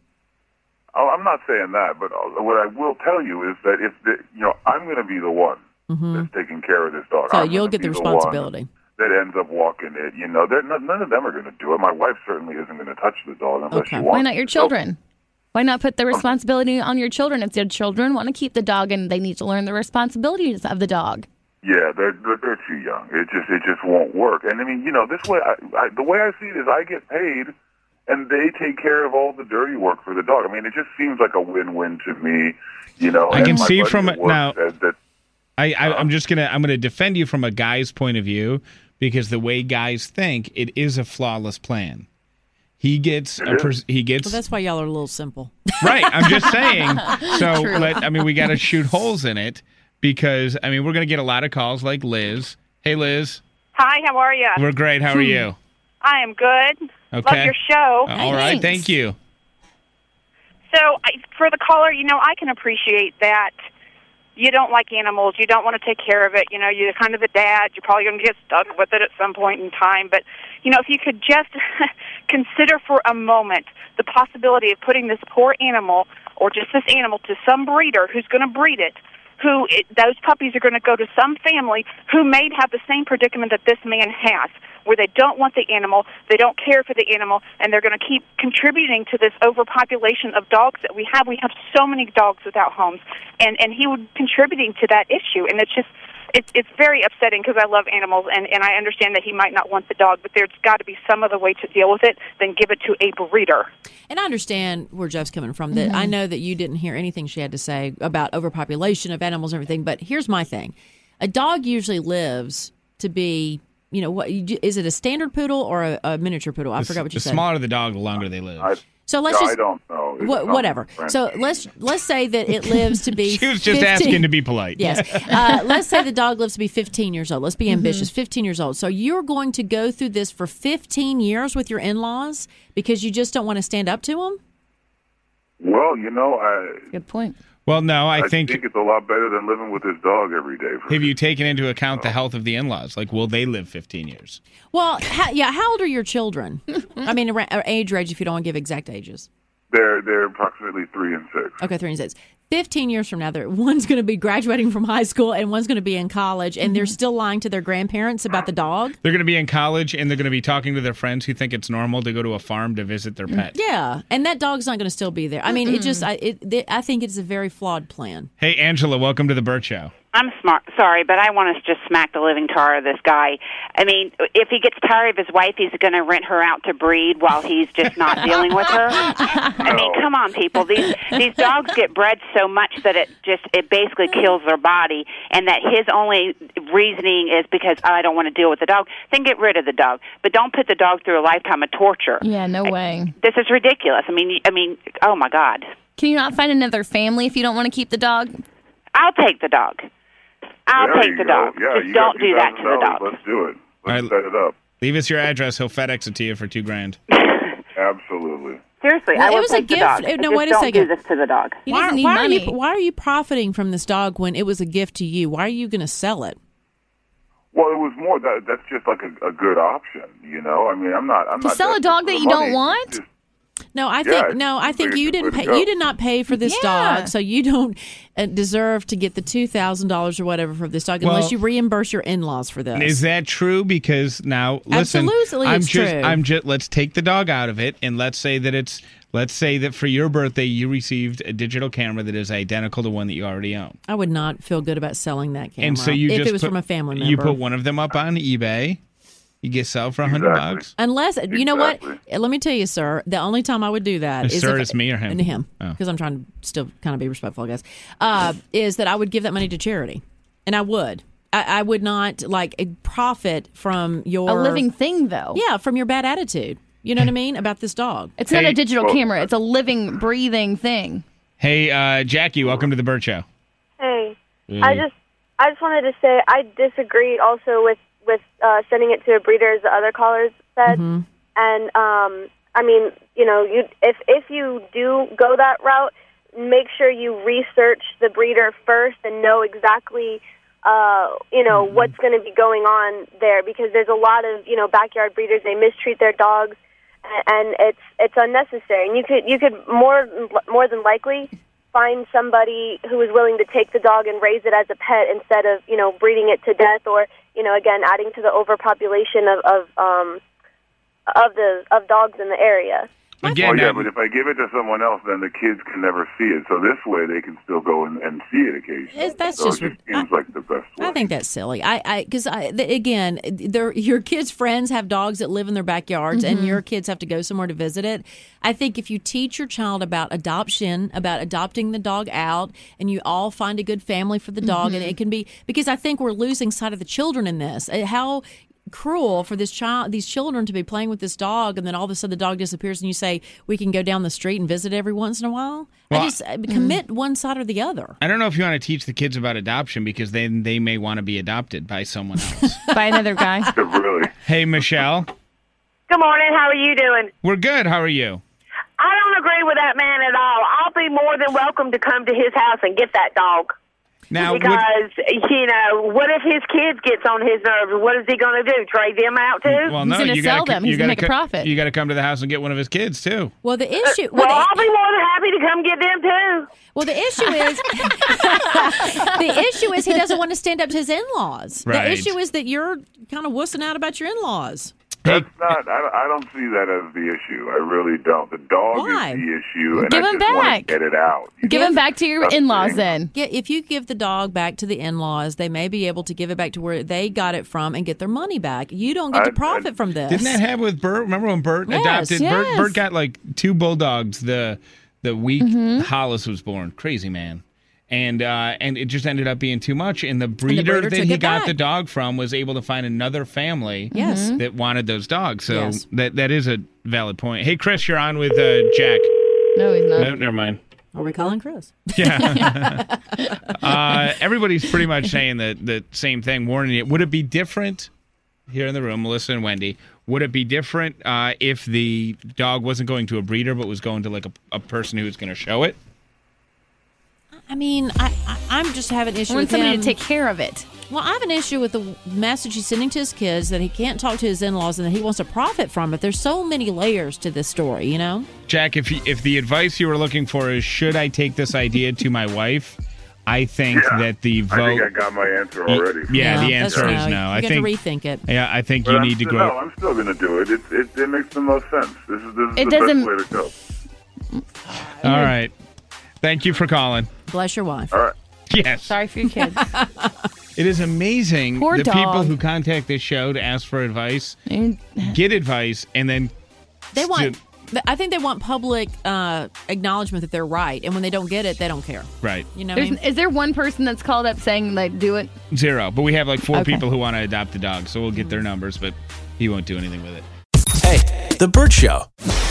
Speaker 19: Oh, I'm not saying that, but uh, what I will tell you is that if the, you know, I'm going to be the one that's taking care of this dog.
Speaker 7: So
Speaker 19: I'm
Speaker 7: you'll
Speaker 19: gonna
Speaker 7: get the
Speaker 19: be one
Speaker 7: responsibility.
Speaker 19: that ends up walking it. You know, they're, none none of them are going to do it. My wife certainly isn't going to touch the dog unless she wants.
Speaker 15: Why not your
Speaker 19: to.
Speaker 15: children? Why not put the responsibility on your children? If their children want to keep the dog and they need to learn the responsibilities of the dog.
Speaker 19: Yeah, they're, they're they're too young. It just it just won't work. And I mean, you know, this way, I, I, the way I see it is, I get paid, and they take care of all the dirty work for the dog. I mean, it just seems like a win-win to me. You know,
Speaker 6: I
Speaker 19: and
Speaker 6: can
Speaker 19: my
Speaker 6: see
Speaker 19: buddy
Speaker 6: from
Speaker 19: at
Speaker 6: it
Speaker 19: work
Speaker 6: now.
Speaker 19: says that
Speaker 6: I, I I'm just gonna I'm gonna defend you from a guy's point of view because the way guys think, it is a flawless plan. He gets a pers- he gets
Speaker 7: Well, that's why y'all are a little simple.
Speaker 6: right. I'm just saying. So
Speaker 7: True.
Speaker 6: let I mean we got to shoot holes in it because I mean we're gonna get a lot of calls like Liz. Hey Liz,
Speaker 20: Hi, how are you?
Speaker 6: we're great. How are you?
Speaker 20: I am good.
Speaker 6: Okay.
Speaker 20: Love your show.
Speaker 6: Uh, all right. Thank you.
Speaker 20: So, I, for the caller, you know, I can appreciate that you don't like animals. You don't want to take care of it. You know, you're kind of a dad. You're probably going to get stuck with it at some point in time. But, you know, if you could just consider for a moment the possibility of putting this poor animal or just this animal to some breeder who's going to breed it, who it, those puppies are going to go to some family who may have the same predicament that this man has, where they don't want the animal, they don't care for the animal, and they're going to keep contributing to this overpopulation of dogs that we have. We have so many dogs without homes, and, and he would be contributing to that issue, and it's just, it's it's very upsetting because I love animals, and, and I understand that he might not want the dog, but there's got to be some other way to deal with it than give it to a breeder.
Speaker 7: And I understand where Jeff's coming from. That
Speaker 20: Mhm.
Speaker 7: I know that you didn't hear anything she had to say about overpopulation of animals and everything, but here's my thing. A dog usually lives to be, you know, what is it, a standard poodle or a, a miniature poodle? I
Speaker 6: The-
Speaker 7: forgot what you
Speaker 6: the
Speaker 7: said.
Speaker 6: smaller the dog, the longer they live.
Speaker 7: So let's
Speaker 19: Yeah,
Speaker 7: just
Speaker 19: I don't know. It's
Speaker 7: Wha-
Speaker 19: not
Speaker 7: whatever.
Speaker 19: my friend.
Speaker 7: So let's let's say that it lives to be.
Speaker 6: She was just
Speaker 7: fifteen
Speaker 6: asking to be polite.
Speaker 7: Yes. Uh, let's say the dog lives to be fifteen years old. Let's be ambitious.
Speaker 6: Mhm.
Speaker 7: fifteen years old. So you're going to go through this for fifteen years with your in-laws because you just don't want to stand up to them?
Speaker 19: Well, you know, I
Speaker 15: Good point.
Speaker 6: Well, no, I,
Speaker 19: I
Speaker 6: think.
Speaker 19: it's a lot better than living with this dog every day. For
Speaker 6: Have you taken into account the health of the in-laws? Like, will they live fifteen years?
Speaker 7: Well, ha- yeah. How old are your children? I mean, ar- or age range if you don't want to give exact ages.
Speaker 19: They're they're approximately three and six.
Speaker 7: Okay, three and six. Fifteen years from now, they're- one's going to be graduating from high school and one's going to be in college, and they're still lying to their grandparents about the dog.
Speaker 6: They're going to be in college, and they're going to be talking to their friends who think it's normal to go to a farm to visit their pet.
Speaker 7: Yeah, and that dog's not going to still be there. I mean, it just, I, it, th- I think it's a very flawed plan.
Speaker 6: Hey, Angela, welcome to the Burt Show.
Speaker 18: I'm smart. Sorry, but I want to just smack the living tar of this guy. I mean, if he gets tired of his wife, he's going to rent her out to breed while he's just not dealing with her. I mean, come on, people. These these dogs get bred so much that it just it basically kills their body, and that his only reasoning is because I don't want to deal with the dog. Then get rid of the dog, but don't put the dog through a lifetime of torture.
Speaker 15: Yeah, no way.
Speaker 18: This is ridiculous. I mean, I mean, oh my God.
Speaker 15: Can you not find another family if you don't want to keep the dog?
Speaker 18: I'll take the dog. I'll
Speaker 19: There
Speaker 18: take
Speaker 19: you
Speaker 18: the
Speaker 19: go.
Speaker 18: dog.
Speaker 19: Yeah,
Speaker 18: Just
Speaker 19: you
Speaker 18: don't
Speaker 19: got
Speaker 18: do that to the
Speaker 19: two thousand dollars.
Speaker 18: dog.
Speaker 19: Let's do it.
Speaker 6: All
Speaker 19: Let's
Speaker 6: right.
Speaker 19: set it up.
Speaker 6: Leave us your address. He'll FedEx it to you for two grand.
Speaker 19: Absolutely.
Speaker 18: Seriously,
Speaker 7: Well,
Speaker 18: I
Speaker 7: it
Speaker 18: will
Speaker 7: was a
Speaker 18: take the
Speaker 7: gift.
Speaker 18: dog.
Speaker 7: uh, No,
Speaker 18: Just
Speaker 7: wait a
Speaker 18: don't
Speaker 7: second.
Speaker 18: do this to the dog.
Speaker 15: He
Speaker 7: why,
Speaker 15: doesn't need
Speaker 7: why
Speaker 15: money.
Speaker 7: Are you, why are you profiting from this dog when it was a gift to you? Why are you going to sell it?
Speaker 19: Well, it was more that that's just like a, a good option, you know. I mean, I'm not. I'm
Speaker 15: To
Speaker 19: not
Speaker 15: sell a
Speaker 19: desperate
Speaker 15: dog
Speaker 19: for
Speaker 15: that
Speaker 19: the
Speaker 15: you don't
Speaker 19: money.
Speaker 15: want?
Speaker 7: No, I
Speaker 19: Yeah,
Speaker 7: think
Speaker 19: it's
Speaker 7: no, I
Speaker 19: the
Speaker 7: think you
Speaker 19: biggest way
Speaker 7: didn't
Speaker 19: to
Speaker 7: pay.
Speaker 19: go.
Speaker 7: You did not pay for this
Speaker 15: Yeah.
Speaker 7: dog, so you don't uh, deserve to get the two thousand dollars or whatever for this dog
Speaker 6: Well-
Speaker 7: unless you reimburse your in-laws for this.
Speaker 6: Is that true? Because now, listen,
Speaker 7: Absolutely
Speaker 6: I'm
Speaker 7: it's
Speaker 6: just,
Speaker 7: true.
Speaker 6: I'm just. Let's take the dog out of it, and let's say that it's. Let's say that for your birthday, you received a digital camera that is identical to one that you already own,
Speaker 7: I would not feel good about selling that camera
Speaker 6: and so you
Speaker 7: if
Speaker 6: just
Speaker 7: it was
Speaker 6: put,
Speaker 7: from a family member.
Speaker 6: You put one of them up on eBay. You get sell for a hundred
Speaker 19: Exactly.
Speaker 6: bucks.
Speaker 7: Unless you know what, let me tell you, sir. The only time I would do that
Speaker 6: Is
Speaker 7: is
Speaker 6: sir,
Speaker 7: if,
Speaker 6: it's me or him?
Speaker 7: and him,
Speaker 6: Oh.
Speaker 7: because I'm trying to still kind of be respectful, I guess. Uh, is that I would give that money to charity, and I would. I, I would not like eh, profit from your
Speaker 15: A living thing, though.
Speaker 7: Yeah, from your bad attitude. You know what I mean about this dog.
Speaker 15: It's not
Speaker 6: Hey,
Speaker 15: a digital
Speaker 6: well-
Speaker 15: camera. It's a living, breathing thing.
Speaker 6: Hey, uh, Jackie, welcome to the Burt Show.
Speaker 21: Hey,
Speaker 6: Hey.
Speaker 21: I just I just wanted to say I disagree also with with uh, sending it to a breeder, as the other callers said.
Speaker 7: Mm-hmm.
Speaker 21: And um, I mean, you know, you if if you do go that route, make sure you research the breeder first and know exactly, uh, you know,
Speaker 7: Mm-hmm.
Speaker 21: what's going to be going on there, because there's a lot of you know backyard breeders, they mistreat their dogs, a- and it's it's unnecessary. And you could you could more more than likely find somebody who is willing to take the dog and raise it as a pet instead of you know breeding it to death, or you know again adding to the overpopulation of of um of the of dogs in the area.
Speaker 6: Again,
Speaker 19: oh yeah,
Speaker 6: um,
Speaker 19: but if I give it to someone else, then the kids can never see it. So this way, they can still go and, and see it occasionally.
Speaker 7: It's- that's
Speaker 19: so
Speaker 7: just
Speaker 19: it just seems like the best way.
Speaker 7: I think that's silly. I, I, because I, th- again, they're, your kids' friends have dogs that live in their backyards,
Speaker 15: Mhm.
Speaker 7: and your kids have to go somewhere to visit it. I think if you teach your child about adoption, about adopting the dog out, and you all find a good family for the dog, and
Speaker 15: Mhm.
Speaker 7: it can be because I think we're losing sight of the children in this. Uh, How cruel for this child, these children, to be playing with this dog, and then all of a sudden the dog disappears, and you say we can go down the street and visit every once in a while.
Speaker 6: Well,
Speaker 7: I just uh, commit one side or the other.
Speaker 6: I don't know if you want to teach the kids about adoption because then they may want to be adopted by someone else.
Speaker 15: By another guy.
Speaker 19: really?
Speaker 6: Hey, Michelle.
Speaker 22: Good morning. How are you doing?
Speaker 6: We're good. How are you?
Speaker 22: I don't agree with that man at all. I'll be more than welcome to come to his house and get that dog.
Speaker 6: Now,
Speaker 22: because, you know, what if his kids gets on his nerves? What is he going to do? Trade them out too?
Speaker 6: Well, no, you gotta, you gotta co- You got to come to the house and get one of his kids too.
Speaker 7: Well, the issue.
Speaker 22: Well,
Speaker 7: the-
Speaker 22: I'll be more than happy to come get them too.
Speaker 7: Well, the issue is the issue is he doesn't want to stand up to his in-laws.
Speaker 6: Right.
Speaker 7: The issue is that you're kind of wussing out about your in-laws.
Speaker 19: That's not. I, I don't see that as the issue. I really don't. The dog
Speaker 7: Why?
Speaker 19: is the issue, and
Speaker 15: Give
Speaker 19: I
Speaker 15: him
Speaker 19: just want
Speaker 15: back.
Speaker 19: to get it out.
Speaker 15: Give him back to your
Speaker 19: That's the
Speaker 15: in-laws
Speaker 19: thing.
Speaker 15: then.
Speaker 7: Yeah, if you give the dog back to the in-laws, they may be able to give it back to where they got it from and get their money back. You don't get to
Speaker 6: I-
Speaker 7: profit from this.
Speaker 6: Didn't that happen with Bert? Remember when Bert
Speaker 7: Yes,
Speaker 6: adopted? Bert,
Speaker 7: yes.
Speaker 6: Bert got like two bulldogs the the week
Speaker 7: Mhm.
Speaker 6: Hollis was born. Crazy man. And uh, and it just ended up being too much. And the breeder,
Speaker 7: breeder
Speaker 6: that
Speaker 7: took
Speaker 6: he
Speaker 7: it
Speaker 6: got
Speaker 7: back.
Speaker 6: the dog from was able to find another family
Speaker 7: Yes. Mhm.
Speaker 6: that wanted those dogs. So
Speaker 7: Yes.
Speaker 6: that that is a valid point. Hey, Chris, you're on with uh, Jack.
Speaker 15: No, he's not.
Speaker 6: No, never mind.
Speaker 7: Are we calling Chris?
Speaker 6: Yeah. uh, everybody's pretty much saying the, the same thing, warning you. Would it be different here in the room, Melissa and Wendy? Would it be different uh, if the dog wasn't going to a breeder but was going to like a, a person who was going to show it?
Speaker 7: I mean, I, I I'm just having an issue
Speaker 15: I want
Speaker 7: with
Speaker 15: somebody
Speaker 7: him.
Speaker 15: to take care of it.
Speaker 7: Well, I have an issue with the message he's sending to his kids that he can't talk to his in-laws and that he wants to profit from it. There's so many layers to this story, you know?
Speaker 6: Jack, if you, if the advice you were looking for is should I take this idea to my wife, I think
Speaker 19: Yeah.
Speaker 6: that the vote.
Speaker 19: I think I got my answer already.
Speaker 6: Yeah, the
Speaker 7: that's
Speaker 6: answer
Speaker 7: no.
Speaker 6: is no.
Speaker 7: You
Speaker 6: I
Speaker 7: got
Speaker 6: think
Speaker 7: to rethink it.
Speaker 6: Yeah, I think
Speaker 19: But
Speaker 6: you
Speaker 19: I'm
Speaker 6: need to
Speaker 19: still,
Speaker 6: grow.
Speaker 19: No, I'm still going to do it. It, it. it makes the most sense. This is, this is
Speaker 15: It
Speaker 19: the
Speaker 15: doesn't-
Speaker 19: best way to go.
Speaker 6: All right. Thank you for calling.
Speaker 7: Bless your wife.
Speaker 19: All right.
Speaker 6: Yes.
Speaker 15: Sorry for your kids.
Speaker 6: It is amazing
Speaker 15: Poor
Speaker 6: the people
Speaker 15: dog.
Speaker 6: who contact this show to ask for advice, get advice, and then
Speaker 7: They want. I think they want public uh, acknowledgement that they're right, and when they don't get it, they don't care.
Speaker 6: right
Speaker 7: You know, what I
Speaker 15: There's,
Speaker 7: mean?
Speaker 15: is there one person that's called up saying like do it?
Speaker 6: zero. But we have like four
Speaker 15: Okay.
Speaker 6: people who want to adopt a dog, so we'll get their numbers, but he won't do anything with it.
Speaker 11: Hey, The Burt Show.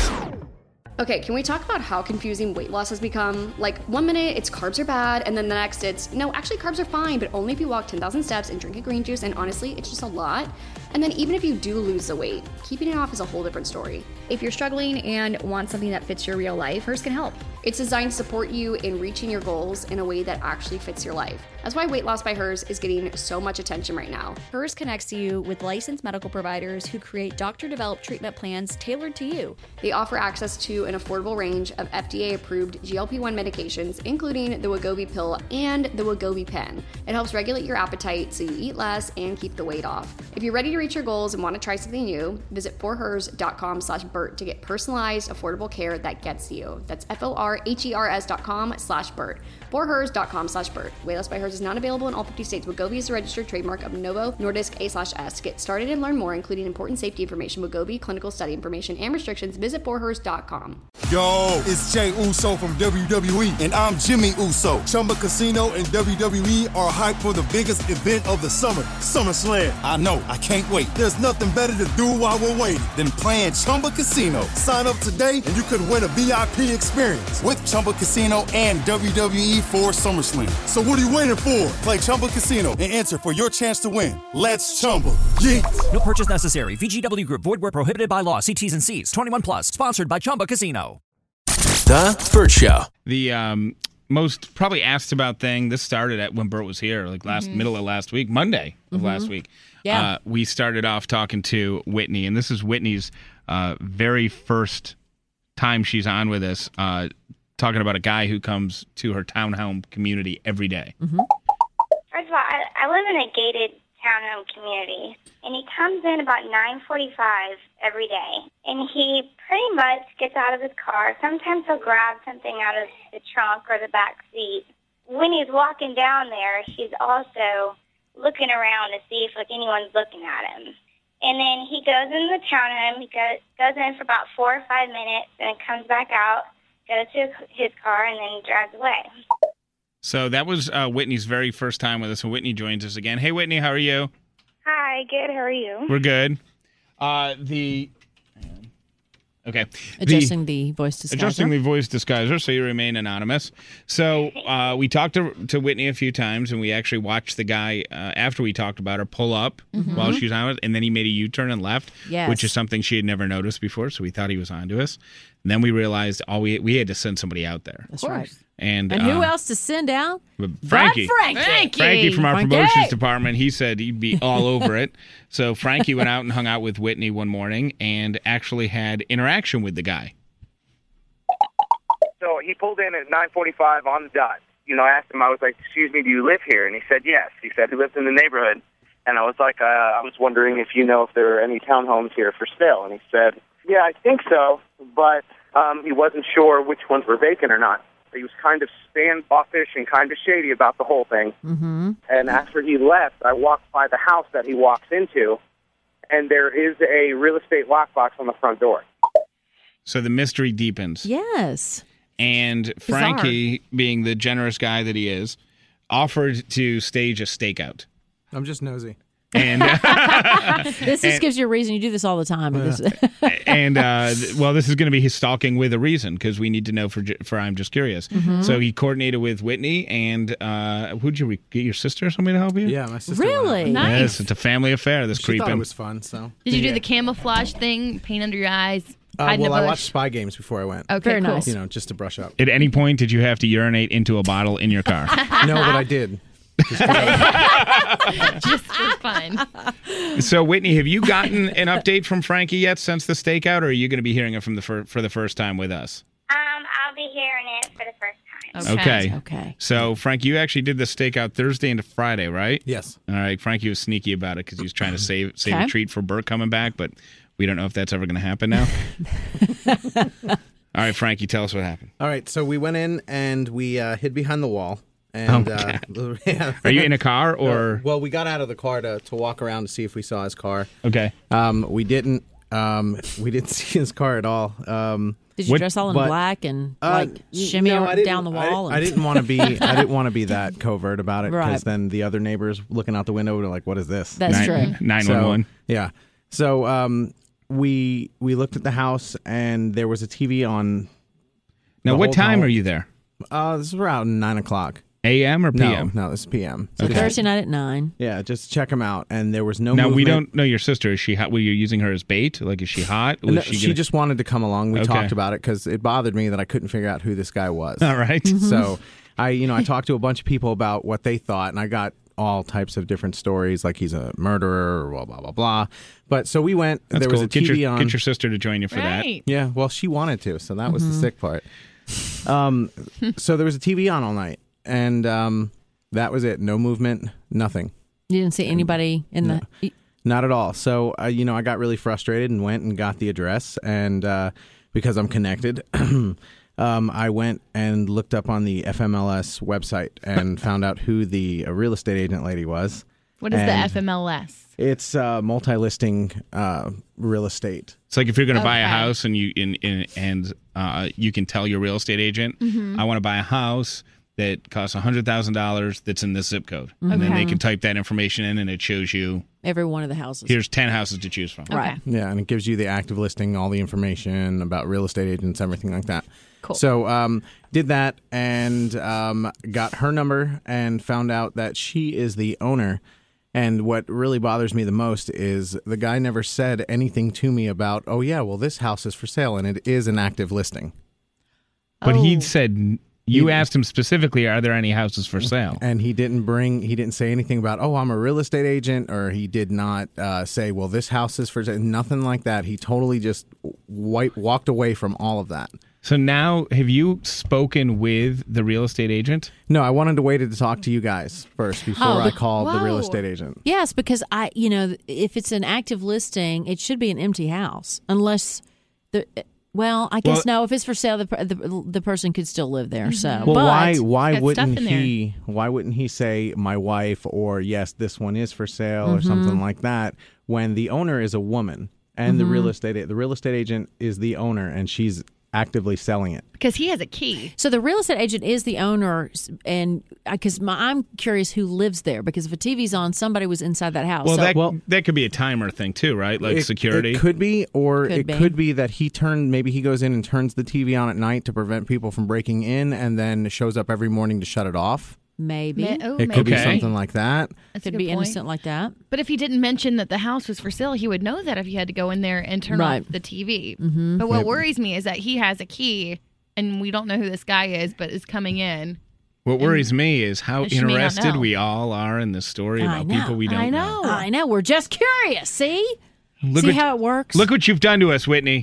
Speaker 1: Okay, can we talk about how confusing weight loss has become? Like, one minute it's carbs are bad, and then the next it's, no, actually carbs are fine, but only if you walk ten thousand steps and drink a green juice, and honestly, it's just a lot. And then even if you do lose the weight, keeping it off is a whole different story.
Speaker 2: If you're struggling and want something that fits your real life, Hers can help.
Speaker 1: It's designed to support you in reaching your goals in a way that actually fits your life. That's why Weight Loss by Hers is getting so much attention right now.
Speaker 2: Hers connects you with licensed medical providers who create doctor-developed treatment plans tailored to you.
Speaker 1: They offer access to an affordable range of F D A-approved G L P one medications, including the Wegovy pill and the Wegovy pen. It helps regulate your appetite so you eat less and keep the weight off. If you're ready to reach your goals and want to try something new, visit forhers.com slash Burt to get personalized, affordable care that gets you. That's F-O-R-H-E-R-S dot com slash Burt. forhers.com slash Burt. Weight Loss by Hers is not available in all fifty states. Wegovy is a registered trademark of Novo Nordisk A slash S. To get started and learn more, including important safety information, Wegovy, clinical study information, and restrictions, visit forhers dot com.
Speaker 3: Yo, it's Jay Uso from W W E, and I'm Jimmy Uso. Chumba Casino and W W E are hyped for the biggest event of the summer, SummerSlam. I know, I can't wait. There's nothing better to do while we're waiting than playing Chumba Casino. Sign up today and you could win a V I P experience with Chumba Casino and W W E for SummerSlam. So what are you waiting for? Play Chumba Casino and enter for your chance to win. Let's Chumba. Yeah.
Speaker 12: No purchase necessary. V G W Group. Void where prohibited by law. See T's and C's. twenty-one plus. Sponsored by Chumba Casino.
Speaker 11: The Burt Show.
Speaker 6: The um, most probably asked about thing, this started at when Bert was here, like last
Speaker 7: Mm-hmm.
Speaker 6: middle of last week, Monday of
Speaker 7: Mhm.
Speaker 6: last week.
Speaker 7: Yeah.
Speaker 6: Uh, we started off talking to Whitney, and this is Whitney's uh, very first time she's on with us, uh, talking about a guy who comes to her townhome community every day.
Speaker 7: Mm-hmm.
Speaker 4: First of all, I, I live in a gated townhome community, and he comes in about nine forty-five every day, and he pretty much gets out of his car. Sometimes he'll grab something out of the trunk or the back seat. When he's walking down there, he's also looking around to see if like anyone's looking at him. And then he goes in the townhome, he goes, goes in for about four or five minutes, and comes back out, goes to his car, and then drives away.
Speaker 6: So that was uh, Whitney's very first time with us, and Whitney joins us again. Hey, Whitney, how are you?
Speaker 4: Hi, good. How are you?
Speaker 6: We're good. Uh, the okay,
Speaker 7: Adjusting the, voice disguiser.
Speaker 6: Adjusting the voice disguiser, so you remain anonymous. So uh, we talked to, to Whitney a few times, and we actually watched the guy uh, after we talked about her pull up
Speaker 7: Mhm.
Speaker 6: while she was on it, and then he made a U-turn and left,
Speaker 7: Yes.
Speaker 6: which is something she had never noticed before. So we thought he was onto us. And then we realized all we we had to send somebody out there.
Speaker 7: That's right.
Speaker 6: And,
Speaker 7: And who
Speaker 6: uh,
Speaker 7: else to send out?
Speaker 6: Frankie.
Speaker 7: But Frankie. Frankie.
Speaker 6: Frankie from our
Speaker 7: Frankie.
Speaker 6: promotions department, he said he'd be all over it. So Frankie went out and hung out with Whitney one morning and actually had interaction with the guy.
Speaker 10: So he pulled in at nine forty-five on the dot. You know, I asked him, I was like, excuse me, do you live here? And he said, yes. He said he lives in the neighborhood. And I was like, uh, I was wondering if you know if there are any townhomes here for sale. And he said, yeah, I think so, but um, he wasn't sure which ones were vacant or not. He was kind of standoffish and kind of shady about the whole thing.
Speaker 7: Mm-hmm.
Speaker 10: And after he left, I walked by the house that he walks into, and there is a real estate lockbox on the front door.
Speaker 6: So the mystery deepens.
Speaker 7: Yes.
Speaker 6: And Frankie, being the generous guy that he is, offered to stage a stakeout.
Speaker 14: I'm just nosy.
Speaker 6: And
Speaker 7: This just
Speaker 6: and-
Speaker 7: gives you a reason. You do this all the time. This-
Speaker 6: and uh, th- well, this is going to be his stalking with a reason because we need to know for ju- for I'm just curious.
Speaker 7: Mhm.
Speaker 6: So he coordinated with Whitney and uh, who'd you re- get your sister or somebody to help you?
Speaker 14: Yeah, my sister.
Speaker 15: Really? Nice.
Speaker 6: Yes, it's a family affair. This
Speaker 14: She
Speaker 6: creeping.
Speaker 14: thought it was fun. So
Speaker 15: Did you do the camouflage thing, paint under your eyes,
Speaker 14: Uh,
Speaker 15: hide in
Speaker 14: well,
Speaker 15: a
Speaker 14: I
Speaker 15: bush?
Speaker 14: watched Spy Games before I went.
Speaker 15: Okay, Very cool. nice.
Speaker 14: You know, just to brush up.
Speaker 6: At any point, did you have to urinate into a bottle in your car?
Speaker 14: No, but I did.
Speaker 15: Just for fun.
Speaker 6: So, Whitney, have you gotten an update from Frankie yet since the stakeout, or are you going to be hearing it from the fir- for the first time with us?
Speaker 4: Um, I'll be hearing it for the first time.
Speaker 6: Okay.
Speaker 7: Okay.
Speaker 6: So, Frank, you actually did the stakeout Thursday into Friday, right?
Speaker 14: Yes.
Speaker 6: All right. Frankie was sneaky about it because he was trying to save save
Speaker 7: Okay.
Speaker 6: a treat for Bert coming back, but we don't know if that's ever going to happen now. All right, Frankie, tell us what happened.
Speaker 14: All right, so we went in and we uh, hid behind the wall. And,
Speaker 6: Oh, my
Speaker 14: uh, yeah.
Speaker 6: Are you in a car or?
Speaker 14: No, well, we got out of the car to, to walk around to see if we saw his car.
Speaker 6: Okay.
Speaker 14: Um, we didn't. Um, we didn't see his car at all. Um,
Speaker 7: Did you dress all in
Speaker 14: but-
Speaker 7: black and
Speaker 14: Uh,
Speaker 7: like shimmy
Speaker 14: no, I didn't-
Speaker 7: down the wall?
Speaker 14: I,
Speaker 7: and-
Speaker 14: I didn't want to be. I didn't want to be that covert about it because
Speaker 7: Right.
Speaker 14: then the other neighbors looking out the window were like, "What is this?"
Speaker 7: That's Nine- true.
Speaker 6: nine one one.
Speaker 14: So, yeah. So um, we we looked at the house and there was a T V on.
Speaker 6: Now,
Speaker 14: the
Speaker 6: what
Speaker 14: whole
Speaker 6: time
Speaker 14: hall.
Speaker 6: are you there?
Speaker 14: Uh, this is around nine o'clock.
Speaker 6: A M or P M?
Speaker 14: No, no, this is P M.
Speaker 7: So Thursday night at nine.
Speaker 14: Yeah, just check them out. And there was no.
Speaker 6: now we
Speaker 14: movement.
Speaker 6: don't know your sister. Is she hot? Were you using her as bait? Like, is she hot? Was
Speaker 14: No,
Speaker 6: she
Speaker 14: she
Speaker 6: gonna-
Speaker 14: just wanted to come along. We
Speaker 6: Okay.
Speaker 14: talked about it because it bothered me that I couldn't figure out who this guy was.
Speaker 6: All right. Mhm.
Speaker 14: So I, you know, I talked to a bunch of people about what they thought, and I got all types of different stories, like he's a murderer or blah blah blah blah. But so we went.
Speaker 6: That's
Speaker 14: there
Speaker 6: cool.
Speaker 14: was a
Speaker 6: get
Speaker 14: T V
Speaker 6: your
Speaker 14: on.
Speaker 6: get your sister to join you for
Speaker 15: Right.
Speaker 14: Yeah, well, she wanted to, so that was the
Speaker 7: Mhm.
Speaker 14: sick part. Um, so there was a T V on all night, and um, that was it. No movement, nothing.
Speaker 7: You didn't see anybody in
Speaker 14: No.
Speaker 7: the.
Speaker 14: Not at all. So, uh, you know, I got really frustrated and went and got the address. And uh, because I'm connected, um, I went and looked up on the F M L S website and found out who the uh, real estate agent lady was.
Speaker 15: What is the
Speaker 14: And
Speaker 15: F M L S?
Speaker 14: It's uh, multi-listing uh, real estate.
Speaker 6: It's like if you're going to buy a
Speaker 15: Okay.
Speaker 6: house and you in, in, and uh, you can tell your real estate agent,
Speaker 15: Mhm.
Speaker 6: I want to buy a house that costs one hundred thousand dollars that's in this zip code. And then they
Speaker 7: Okay.
Speaker 6: can type that information in and it shows you,
Speaker 7: Every one of the houses.
Speaker 6: here's ten houses to choose from.
Speaker 7: Right.
Speaker 14: Yeah, and it gives you the active listing, all the information about real estate agents, everything like that.
Speaker 15: Cool.
Speaker 14: So um, did that and um, got her number and found out that she is the owner. And what really bothers me the most is the guy never said anything to me about, oh, yeah, well, this house is for sale and it is an active listing.
Speaker 6: But
Speaker 15: Oh.
Speaker 6: he said, you asked him specifically, are there any houses for sale?
Speaker 14: And he didn't bring, he didn't say anything about, oh, I'm a real estate agent, or he did not uh, say, well, this house is for sale. Nothing like that. He totally just wipe, walked away from all of that.
Speaker 6: So now, have you spoken with the real estate agent?
Speaker 14: No, I wanted to wait to talk to you guys first before
Speaker 7: Oh,
Speaker 14: I
Speaker 7: but-
Speaker 14: called the real
Speaker 7: whoa.
Speaker 14: estate agent.
Speaker 7: Yes, because I, you know, if it's an active listing, it should be an empty house, unless the. Well, I guess
Speaker 6: Well-
Speaker 7: no. If it's for sale, the per- the, the person could still live there. So,
Speaker 14: Well,
Speaker 7: but
Speaker 14: why why
Speaker 15: got
Speaker 14: wouldn't
Speaker 15: stuff in there.
Speaker 14: he why wouldn't he say my wife or yes, this one is for sale or
Speaker 7: Mm-hmm.
Speaker 14: something like that when the owner is a woman and the real
Speaker 7: Mm-hmm.
Speaker 14: estate the real estate agent is the owner and she's actively selling it.
Speaker 15: Because he has a key.
Speaker 7: So the real estate agent is the owner, and because I'm curious who lives there. Because if a T V's on, somebody was inside that house.
Speaker 6: Well,
Speaker 7: so,
Speaker 6: that
Speaker 14: Well-
Speaker 6: that could be a timer thing too, right? Like
Speaker 14: It-
Speaker 6: security.
Speaker 14: It could be, or
Speaker 7: Could
Speaker 14: it
Speaker 7: be.
Speaker 14: could be that he turned. Maybe he goes in and turns the T V on at night to prevent people from breaking in, and then shows up every morning to shut it off.
Speaker 7: Maybe.
Speaker 15: Ma- oh,
Speaker 14: It could be
Speaker 15: maybe.
Speaker 14: something like that.
Speaker 15: That's a
Speaker 7: Could
Speaker 15: good
Speaker 7: be
Speaker 15: point.
Speaker 7: innocent like that.
Speaker 15: But if he didn't mention that the house was for sale, he would know that if he had to go in there and turn
Speaker 7: Right.
Speaker 15: off the T V.
Speaker 7: Mhm.
Speaker 15: But what
Speaker 14: Maybe.
Speaker 15: worries me is that he has a key, and we don't know who this guy is, but is coming in.
Speaker 6: What worries me is how
Speaker 15: And she may not
Speaker 6: interested
Speaker 15: know.
Speaker 6: we all are in this story
Speaker 7: I
Speaker 6: about
Speaker 7: know.
Speaker 6: people we don't
Speaker 15: I know.
Speaker 7: I know. We're just curious. See?
Speaker 6: Look
Speaker 7: See
Speaker 6: what-
Speaker 7: how it works?
Speaker 6: Look what you've done to us, Whitney.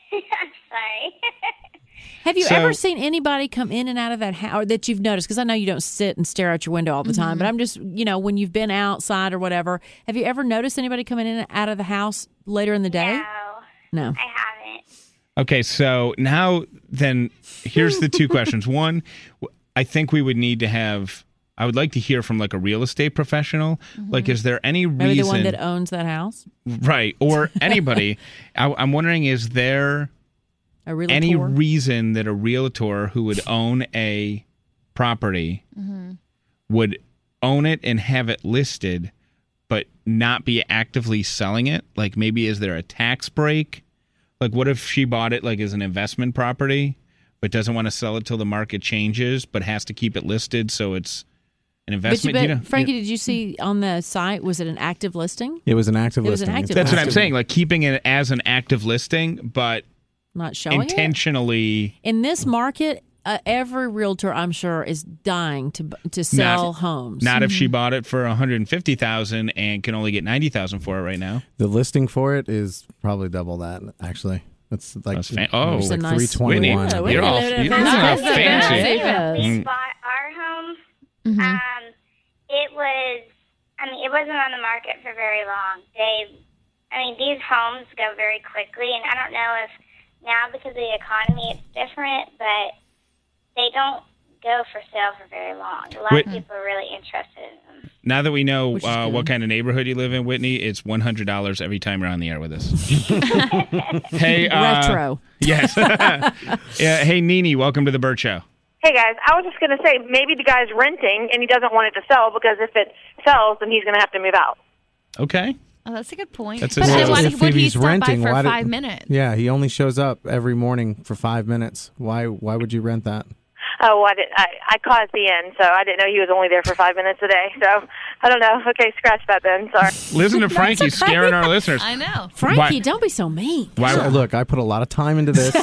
Speaker 4: Sorry.
Speaker 7: Have you
Speaker 6: So-
Speaker 7: ever seen anybody come in and out of that house or that you've noticed? Because I know you don't sit and stare out your window all the time, but I'm just, you know, when you've been outside or whatever, have you ever noticed anybody coming in and out of the house later in the day?
Speaker 4: No,
Speaker 7: No.
Speaker 4: I haven't.
Speaker 6: Okay, so now then here's the two questions. One, w- I think we would need to have I would like to hear from like a real estate professional. Like, is there any reason
Speaker 7: Maybe the one that owns that house?
Speaker 6: right, or anybody? I, I'm wondering, is there
Speaker 7: A realtor?
Speaker 6: any reason that a realtor who would own a property
Speaker 7: Mm-hmm.
Speaker 6: would own it and have it listed, but not be actively selling it? Like, maybe is there a tax break? Like, what if she bought it like as an investment property, but doesn't want to sell it till the market changes, but has to keep it listed so it's an
Speaker 7: But, you,
Speaker 6: investment?
Speaker 7: but
Speaker 6: you know,
Speaker 7: Frankie,
Speaker 6: you-
Speaker 7: did you see on the site, was it an active listing?
Speaker 14: It was an active
Speaker 7: It was an
Speaker 14: listing.
Speaker 7: active
Speaker 6: that's what I'm
Speaker 7: listing.
Speaker 6: saying. Like keeping it as an active listing, but
Speaker 7: Not showing it?
Speaker 6: intentionally.
Speaker 7: In this market, uh, every realtor, I'm sure, is dying to to sell
Speaker 6: Not-
Speaker 7: homes.
Speaker 6: Not if she bought it for one hundred fifty thousand dollars and can only get ninety thousand dollars for it right now.
Speaker 14: The listing for it is probably double that, actually. It's like,
Speaker 6: That's fan- oh.
Speaker 14: it's like
Speaker 6: That's a nice-
Speaker 14: three twenty-one.
Speaker 6: Whitney, Whitney, you're all-
Speaker 7: living in a
Speaker 6: you're
Speaker 7: fancy
Speaker 6: living in a
Speaker 7: house.
Speaker 6: fancy-
Speaker 7: Yeah.
Speaker 4: We
Speaker 6: Mm.
Speaker 4: bought our home.
Speaker 15: Mm-hmm.
Speaker 4: Um, it was, I mean, it wasn't on the market for very long. They, I mean, these homes go very quickly, and I don't know if now because of the economy it's different, but they don't go for sale for very long. A lot
Speaker 6: Wait-
Speaker 4: of people are really interested in them.
Speaker 6: Now that we know
Speaker 7: Which is
Speaker 6: uh,
Speaker 7: good.
Speaker 6: what kind of neighborhood you live in, Whitney, it's one hundred dollars every time you're on the air with us. Hey, uh,
Speaker 7: Retro.
Speaker 6: Yes. yeah, hey, Nene, welcome to the Burt Show.
Speaker 5: Hey guys, I was just going to say maybe the guy's renting and he doesn't want it to sell because if it sells, then he's going to have to move out.
Speaker 6: Okay.
Speaker 15: Oh, that's a good point.
Speaker 6: That's a
Speaker 15: but
Speaker 6: good
Speaker 15: then
Speaker 6: point.
Speaker 15: why
Speaker 14: If-
Speaker 15: would
Speaker 14: if
Speaker 15: he
Speaker 14: he's
Speaker 15: stop
Speaker 14: renting,
Speaker 15: by for
Speaker 14: why did-
Speaker 15: five minutes?
Speaker 14: Yeah, he only shows up every morning for five minutes. Why Why would you rent that?
Speaker 5: Oh, I, did, I, I caught at the end, so I didn't know he was only there for five minutes a day. So I don't know. Okay, scratch that then. Sorry.
Speaker 6: Listen to Frankie scaring our listeners.
Speaker 15: I know.
Speaker 7: Frankie,
Speaker 6: Why-
Speaker 7: don't be so mean.
Speaker 6: Why,
Speaker 14: So, look, I put a lot of time into this.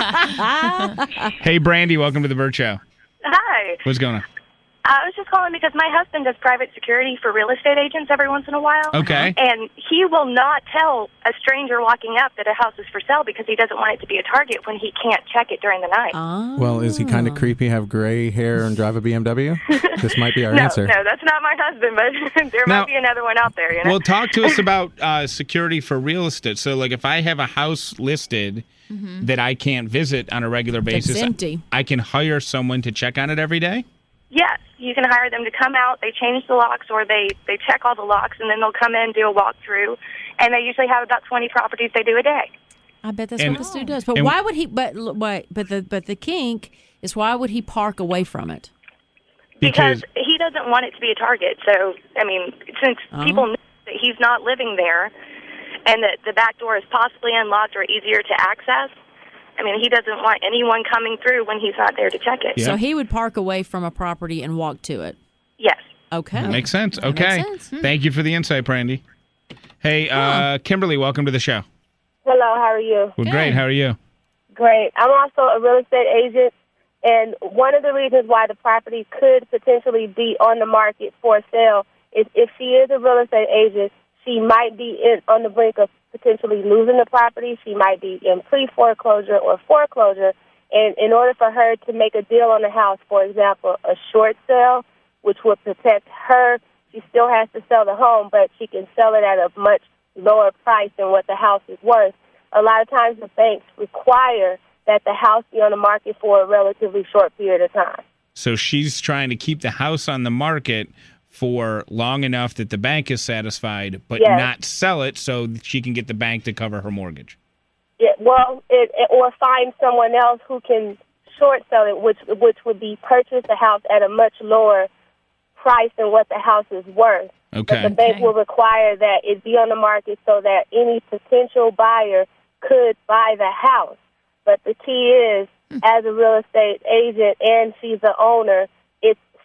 Speaker 6: Hey, Brandy, welcome to the Burt Show.
Speaker 13: Hi.
Speaker 6: What's going on?
Speaker 13: I was just calling because my husband does private security for real estate agents every once in a while.
Speaker 6: Okay.
Speaker 13: And he will not tell a stranger walking up that a house is for sale because he doesn't want it to be a target when he can't check it during the night.
Speaker 14: Well, is he kind of creepy, have gray hair, and drive a B M W? This might be our
Speaker 13: no,
Speaker 14: answer.
Speaker 13: no, that's not my husband, but there
Speaker 6: Now-
Speaker 13: might be another one out there, you know?
Speaker 6: Well, talk to us about uh, security for real estate. So, like, if I have a house listed
Speaker 13: Mhm.
Speaker 6: that I can't visit on a regular
Speaker 13: That's
Speaker 6: basis,
Speaker 13: empty.
Speaker 6: I can hire someone to check on it every day?
Speaker 13: Yes, you can hire them to come out. They change the locks or they, they check all the locks, and then they'll come in, do a walkthrough. And they usually have about twenty properties they do a day.
Speaker 7: I bet that's
Speaker 6: And-
Speaker 7: what this dude does. But
Speaker 6: and-
Speaker 7: why would he? But wait, but the but the kink is why would he park away from it?
Speaker 13: Because he doesn't want it to be a target. So, I mean, since
Speaker 7: Oh.
Speaker 13: people know that he's not living there and that the back door is possibly unlocked or easier to access, I mean, he doesn't want anyone coming through when he's not there to check it.
Speaker 7: So he would park away from a property and walk to it.
Speaker 13: Yes.
Speaker 7: Okay.
Speaker 6: Makes sense.
Speaker 7: That
Speaker 6: Okay.
Speaker 7: makes sense.
Speaker 6: Thank you for the insight, Brandy. Hey, uh, Kimberly, welcome to the show.
Speaker 21: Hello, how are you?
Speaker 6: Well, great. How are you?
Speaker 21: Great. I'm also a real estate agent, and one of the reasons why the property could potentially be on the market for sale is if she is a real estate agent, she might be in, on the brink of potentially losing the property. She might be in pre-foreclosure or foreclosure, and in order for her to make a deal on the house, for example, a short sale, which would protect her, she still has to sell the home, but she can sell it at a much lower price than what the house is worth. A lot of times the banks require that the house be on the market for a relatively short period of time.
Speaker 6: So she's trying to keep the house on the market for long enough that the bank is satisfied, but
Speaker 21: Yes.
Speaker 6: not sell it so that she can get the bank to cover her mortgage.
Speaker 21: Yeah, well, it, it, or find someone else who can short sell it, which which would be purchase the house at a much lower price than what the house is worth.
Speaker 6: Okay.
Speaker 21: But the bank will require that it be on the market so that any potential buyer could buy the house. But the key is, as a real estate agent and she's the owner, it's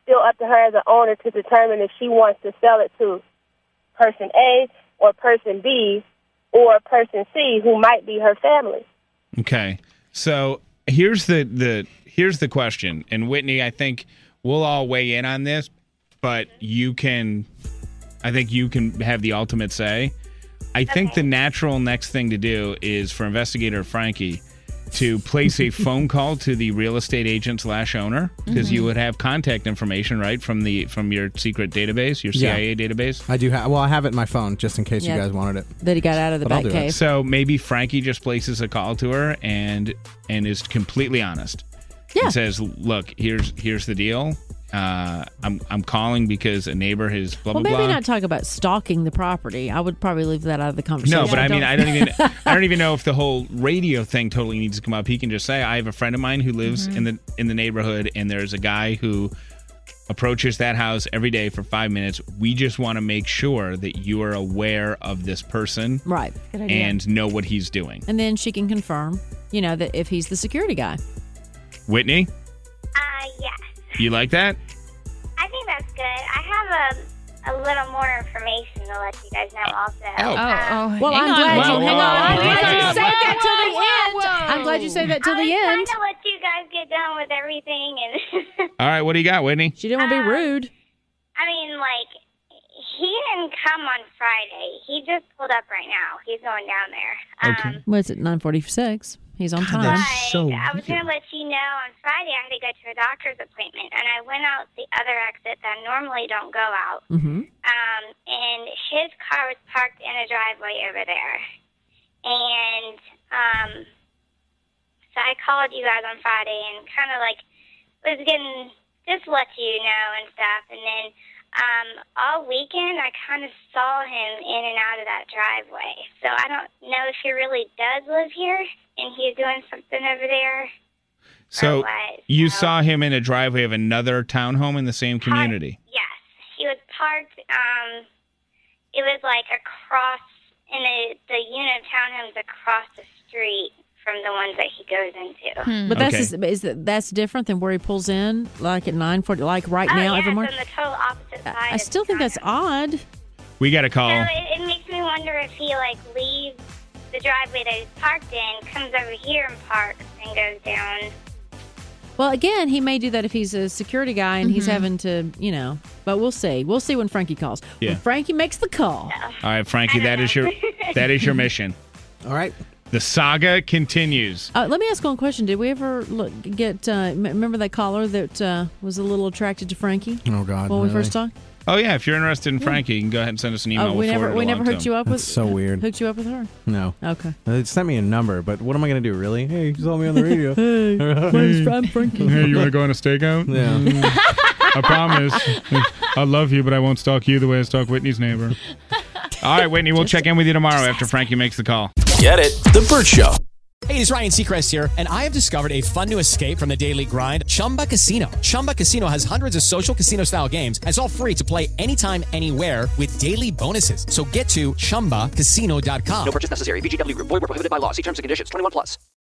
Speaker 21: still up to her as an owner to determine if she wants to sell it to person A or person B or person C, who might be her family.
Speaker 6: Okay. So here's the, the here's the question. And Whitney, I think we'll all weigh in on this, but you can I think you can have the ultimate say. I think
Speaker 21: Okay.
Speaker 6: the natural next thing to do is for investigator Frankie to place a phone call to the real estate agent slash owner, because
Speaker 14: Mm-hmm.
Speaker 6: you would have contact information, right, from the from your secret database, your C I A
Speaker 14: Yeah.
Speaker 6: database.
Speaker 14: I do have. Well, I have it in my phone just in case
Speaker 7: Yeah.
Speaker 14: you guys wanted it.
Speaker 7: That he got out of the
Speaker 14: But I'll
Speaker 7: back
Speaker 14: do it.
Speaker 7: cave.
Speaker 6: So maybe Frankie just places a call to her and and is completely honest.
Speaker 7: Yeah.
Speaker 6: And says, "Look, here's here's the deal. Uh, I'm I'm calling because a neighbor has blah
Speaker 7: Well,
Speaker 6: blah
Speaker 7: maybe
Speaker 6: blah."
Speaker 7: not talk about stalking the property. I would probably leave that out of the conversation.
Speaker 6: No, but I mean, I don't even I don't even know if the whole radio thing totally needs to come up. He can just say, "I have a friend of mine who lives
Speaker 7: Mhm.
Speaker 6: in the in the neighborhood, and there's a guy who approaches that house every day for five minutes. We just want to make sure that you are aware of this person,
Speaker 7: Right. Good idea.
Speaker 6: and know what he's doing."
Speaker 7: And then she can confirm, you know, that if he's the security guy.
Speaker 6: Whitney,
Speaker 4: Uh, yes.
Speaker 6: you like that?
Speaker 4: I think that's good. I have a, a little more information to let you guys know also.
Speaker 6: Oh.
Speaker 4: Um,
Speaker 7: Well,
Speaker 9: hang
Speaker 7: I'm
Speaker 9: on,
Speaker 7: glad
Speaker 6: whoa,
Speaker 7: you
Speaker 6: whoa,
Speaker 7: hang
Speaker 6: whoa,
Speaker 7: on. I'm
Speaker 6: whoa,
Speaker 7: glad
Speaker 6: whoa,
Speaker 7: you
Speaker 6: whoa,
Speaker 7: saved that till the
Speaker 9: whoa,
Speaker 7: end.
Speaker 9: whoa.
Speaker 7: I'm glad you saved that till
Speaker 4: I
Speaker 7: the
Speaker 4: was
Speaker 7: end.
Speaker 4: trying to let you guys get done with everything, and
Speaker 6: All right, what do you got, Whitney?
Speaker 7: She didn't want to be rude.
Speaker 4: I mean, like, he didn't come on Friday. He just pulled up right now. He's going down there. Um,
Speaker 7: Well, it's at nine forty-six. He's on time.
Speaker 6: that's so
Speaker 4: I was
Speaker 6: weird.
Speaker 4: going to let you know on Friday I had to go to a doctor's appointment, and I went out the other exit that I normally don't go out.
Speaker 7: Mm-hmm.
Speaker 4: Um, and his car was parked in a driveway over there. And um, so I called you guys on Friday and kind of like was getting, just let you know and stuff. And then um, all weekend I kind of saw him in and out of that driveway. So I don't know if he really does live here and he's doing something over there.
Speaker 6: So
Speaker 4: what,
Speaker 6: you
Speaker 4: so-
Speaker 6: saw him in a driveway of another townhome in the same community.
Speaker 4: Yes, he was parked. Um, it was like across in the the unit of townhomes across the street from the ones that he goes into.
Speaker 7: But that's
Speaker 6: Okay.
Speaker 7: just, is that that's different than where he pulls in, like at nine forty, like right
Speaker 4: oh,
Speaker 7: now
Speaker 4: yeah,
Speaker 7: every
Speaker 4: it's
Speaker 7: morning.
Speaker 4: on the total opposite side.
Speaker 7: I
Speaker 4: of
Speaker 7: still
Speaker 4: the
Speaker 7: think that's
Speaker 4: townhouse.
Speaker 7: odd.
Speaker 6: We got a call.
Speaker 4: So it, it makes me wonder if he like leaves the driveway that he's parked in, comes over here and parks, and goes down.
Speaker 7: Well, again, he may do that if he's a security guy and he's
Speaker 9: Mhm.
Speaker 7: having to, you know. But we'll see. We'll see when Frankie calls.
Speaker 6: Yeah.
Speaker 7: When Frankie makes the call.
Speaker 6: All right, Frankie, that is your that is your mission.
Speaker 14: All right.
Speaker 6: The saga continues.
Speaker 7: Uh, let me ask one question. Did we ever look, get, uh, m- remember that caller that uh, was a little attracted to Frankie
Speaker 14: Oh God.
Speaker 7: when we
Speaker 14: really?
Speaker 7: first talked?
Speaker 6: Oh yeah, if you're interested in Frankie, you can go ahead and send us an email.
Speaker 7: Oh, we
Speaker 6: We'll
Speaker 7: never,
Speaker 6: forward it
Speaker 7: we
Speaker 6: along
Speaker 7: never
Speaker 6: to
Speaker 7: hooked
Speaker 6: him.
Speaker 7: you up with.
Speaker 14: That's so weird.
Speaker 7: Hooked you up with her?
Speaker 14: No.
Speaker 7: Okay.
Speaker 14: They sent me a number, but what am I going to do? Really? Hey, you saw me on the radio.
Speaker 7: Hey, where's I'm Frankie?
Speaker 6: Hey, you want to go on a stakeout?
Speaker 14: Yeah.
Speaker 6: I promise. I love you, but I won't stalk you the way I stalk Whitney's neighbor. All right, Whitney, we'll check in with you tomorrow after Frankie makes the call.
Speaker 11: Get it? The Burt Show. Hey, it's Ryan Seacrest here, and I have discovered a fun new escape from the daily grind, Chumba Casino. Chumba Casino has hundreds of social casino-style games, and it's all free to play anytime, anywhere with daily bonuses. So get to chumba casino dot com.
Speaker 12: No purchase necessary. V G W Group. Void where prohibited by law. See terms and conditions. twenty-one plus.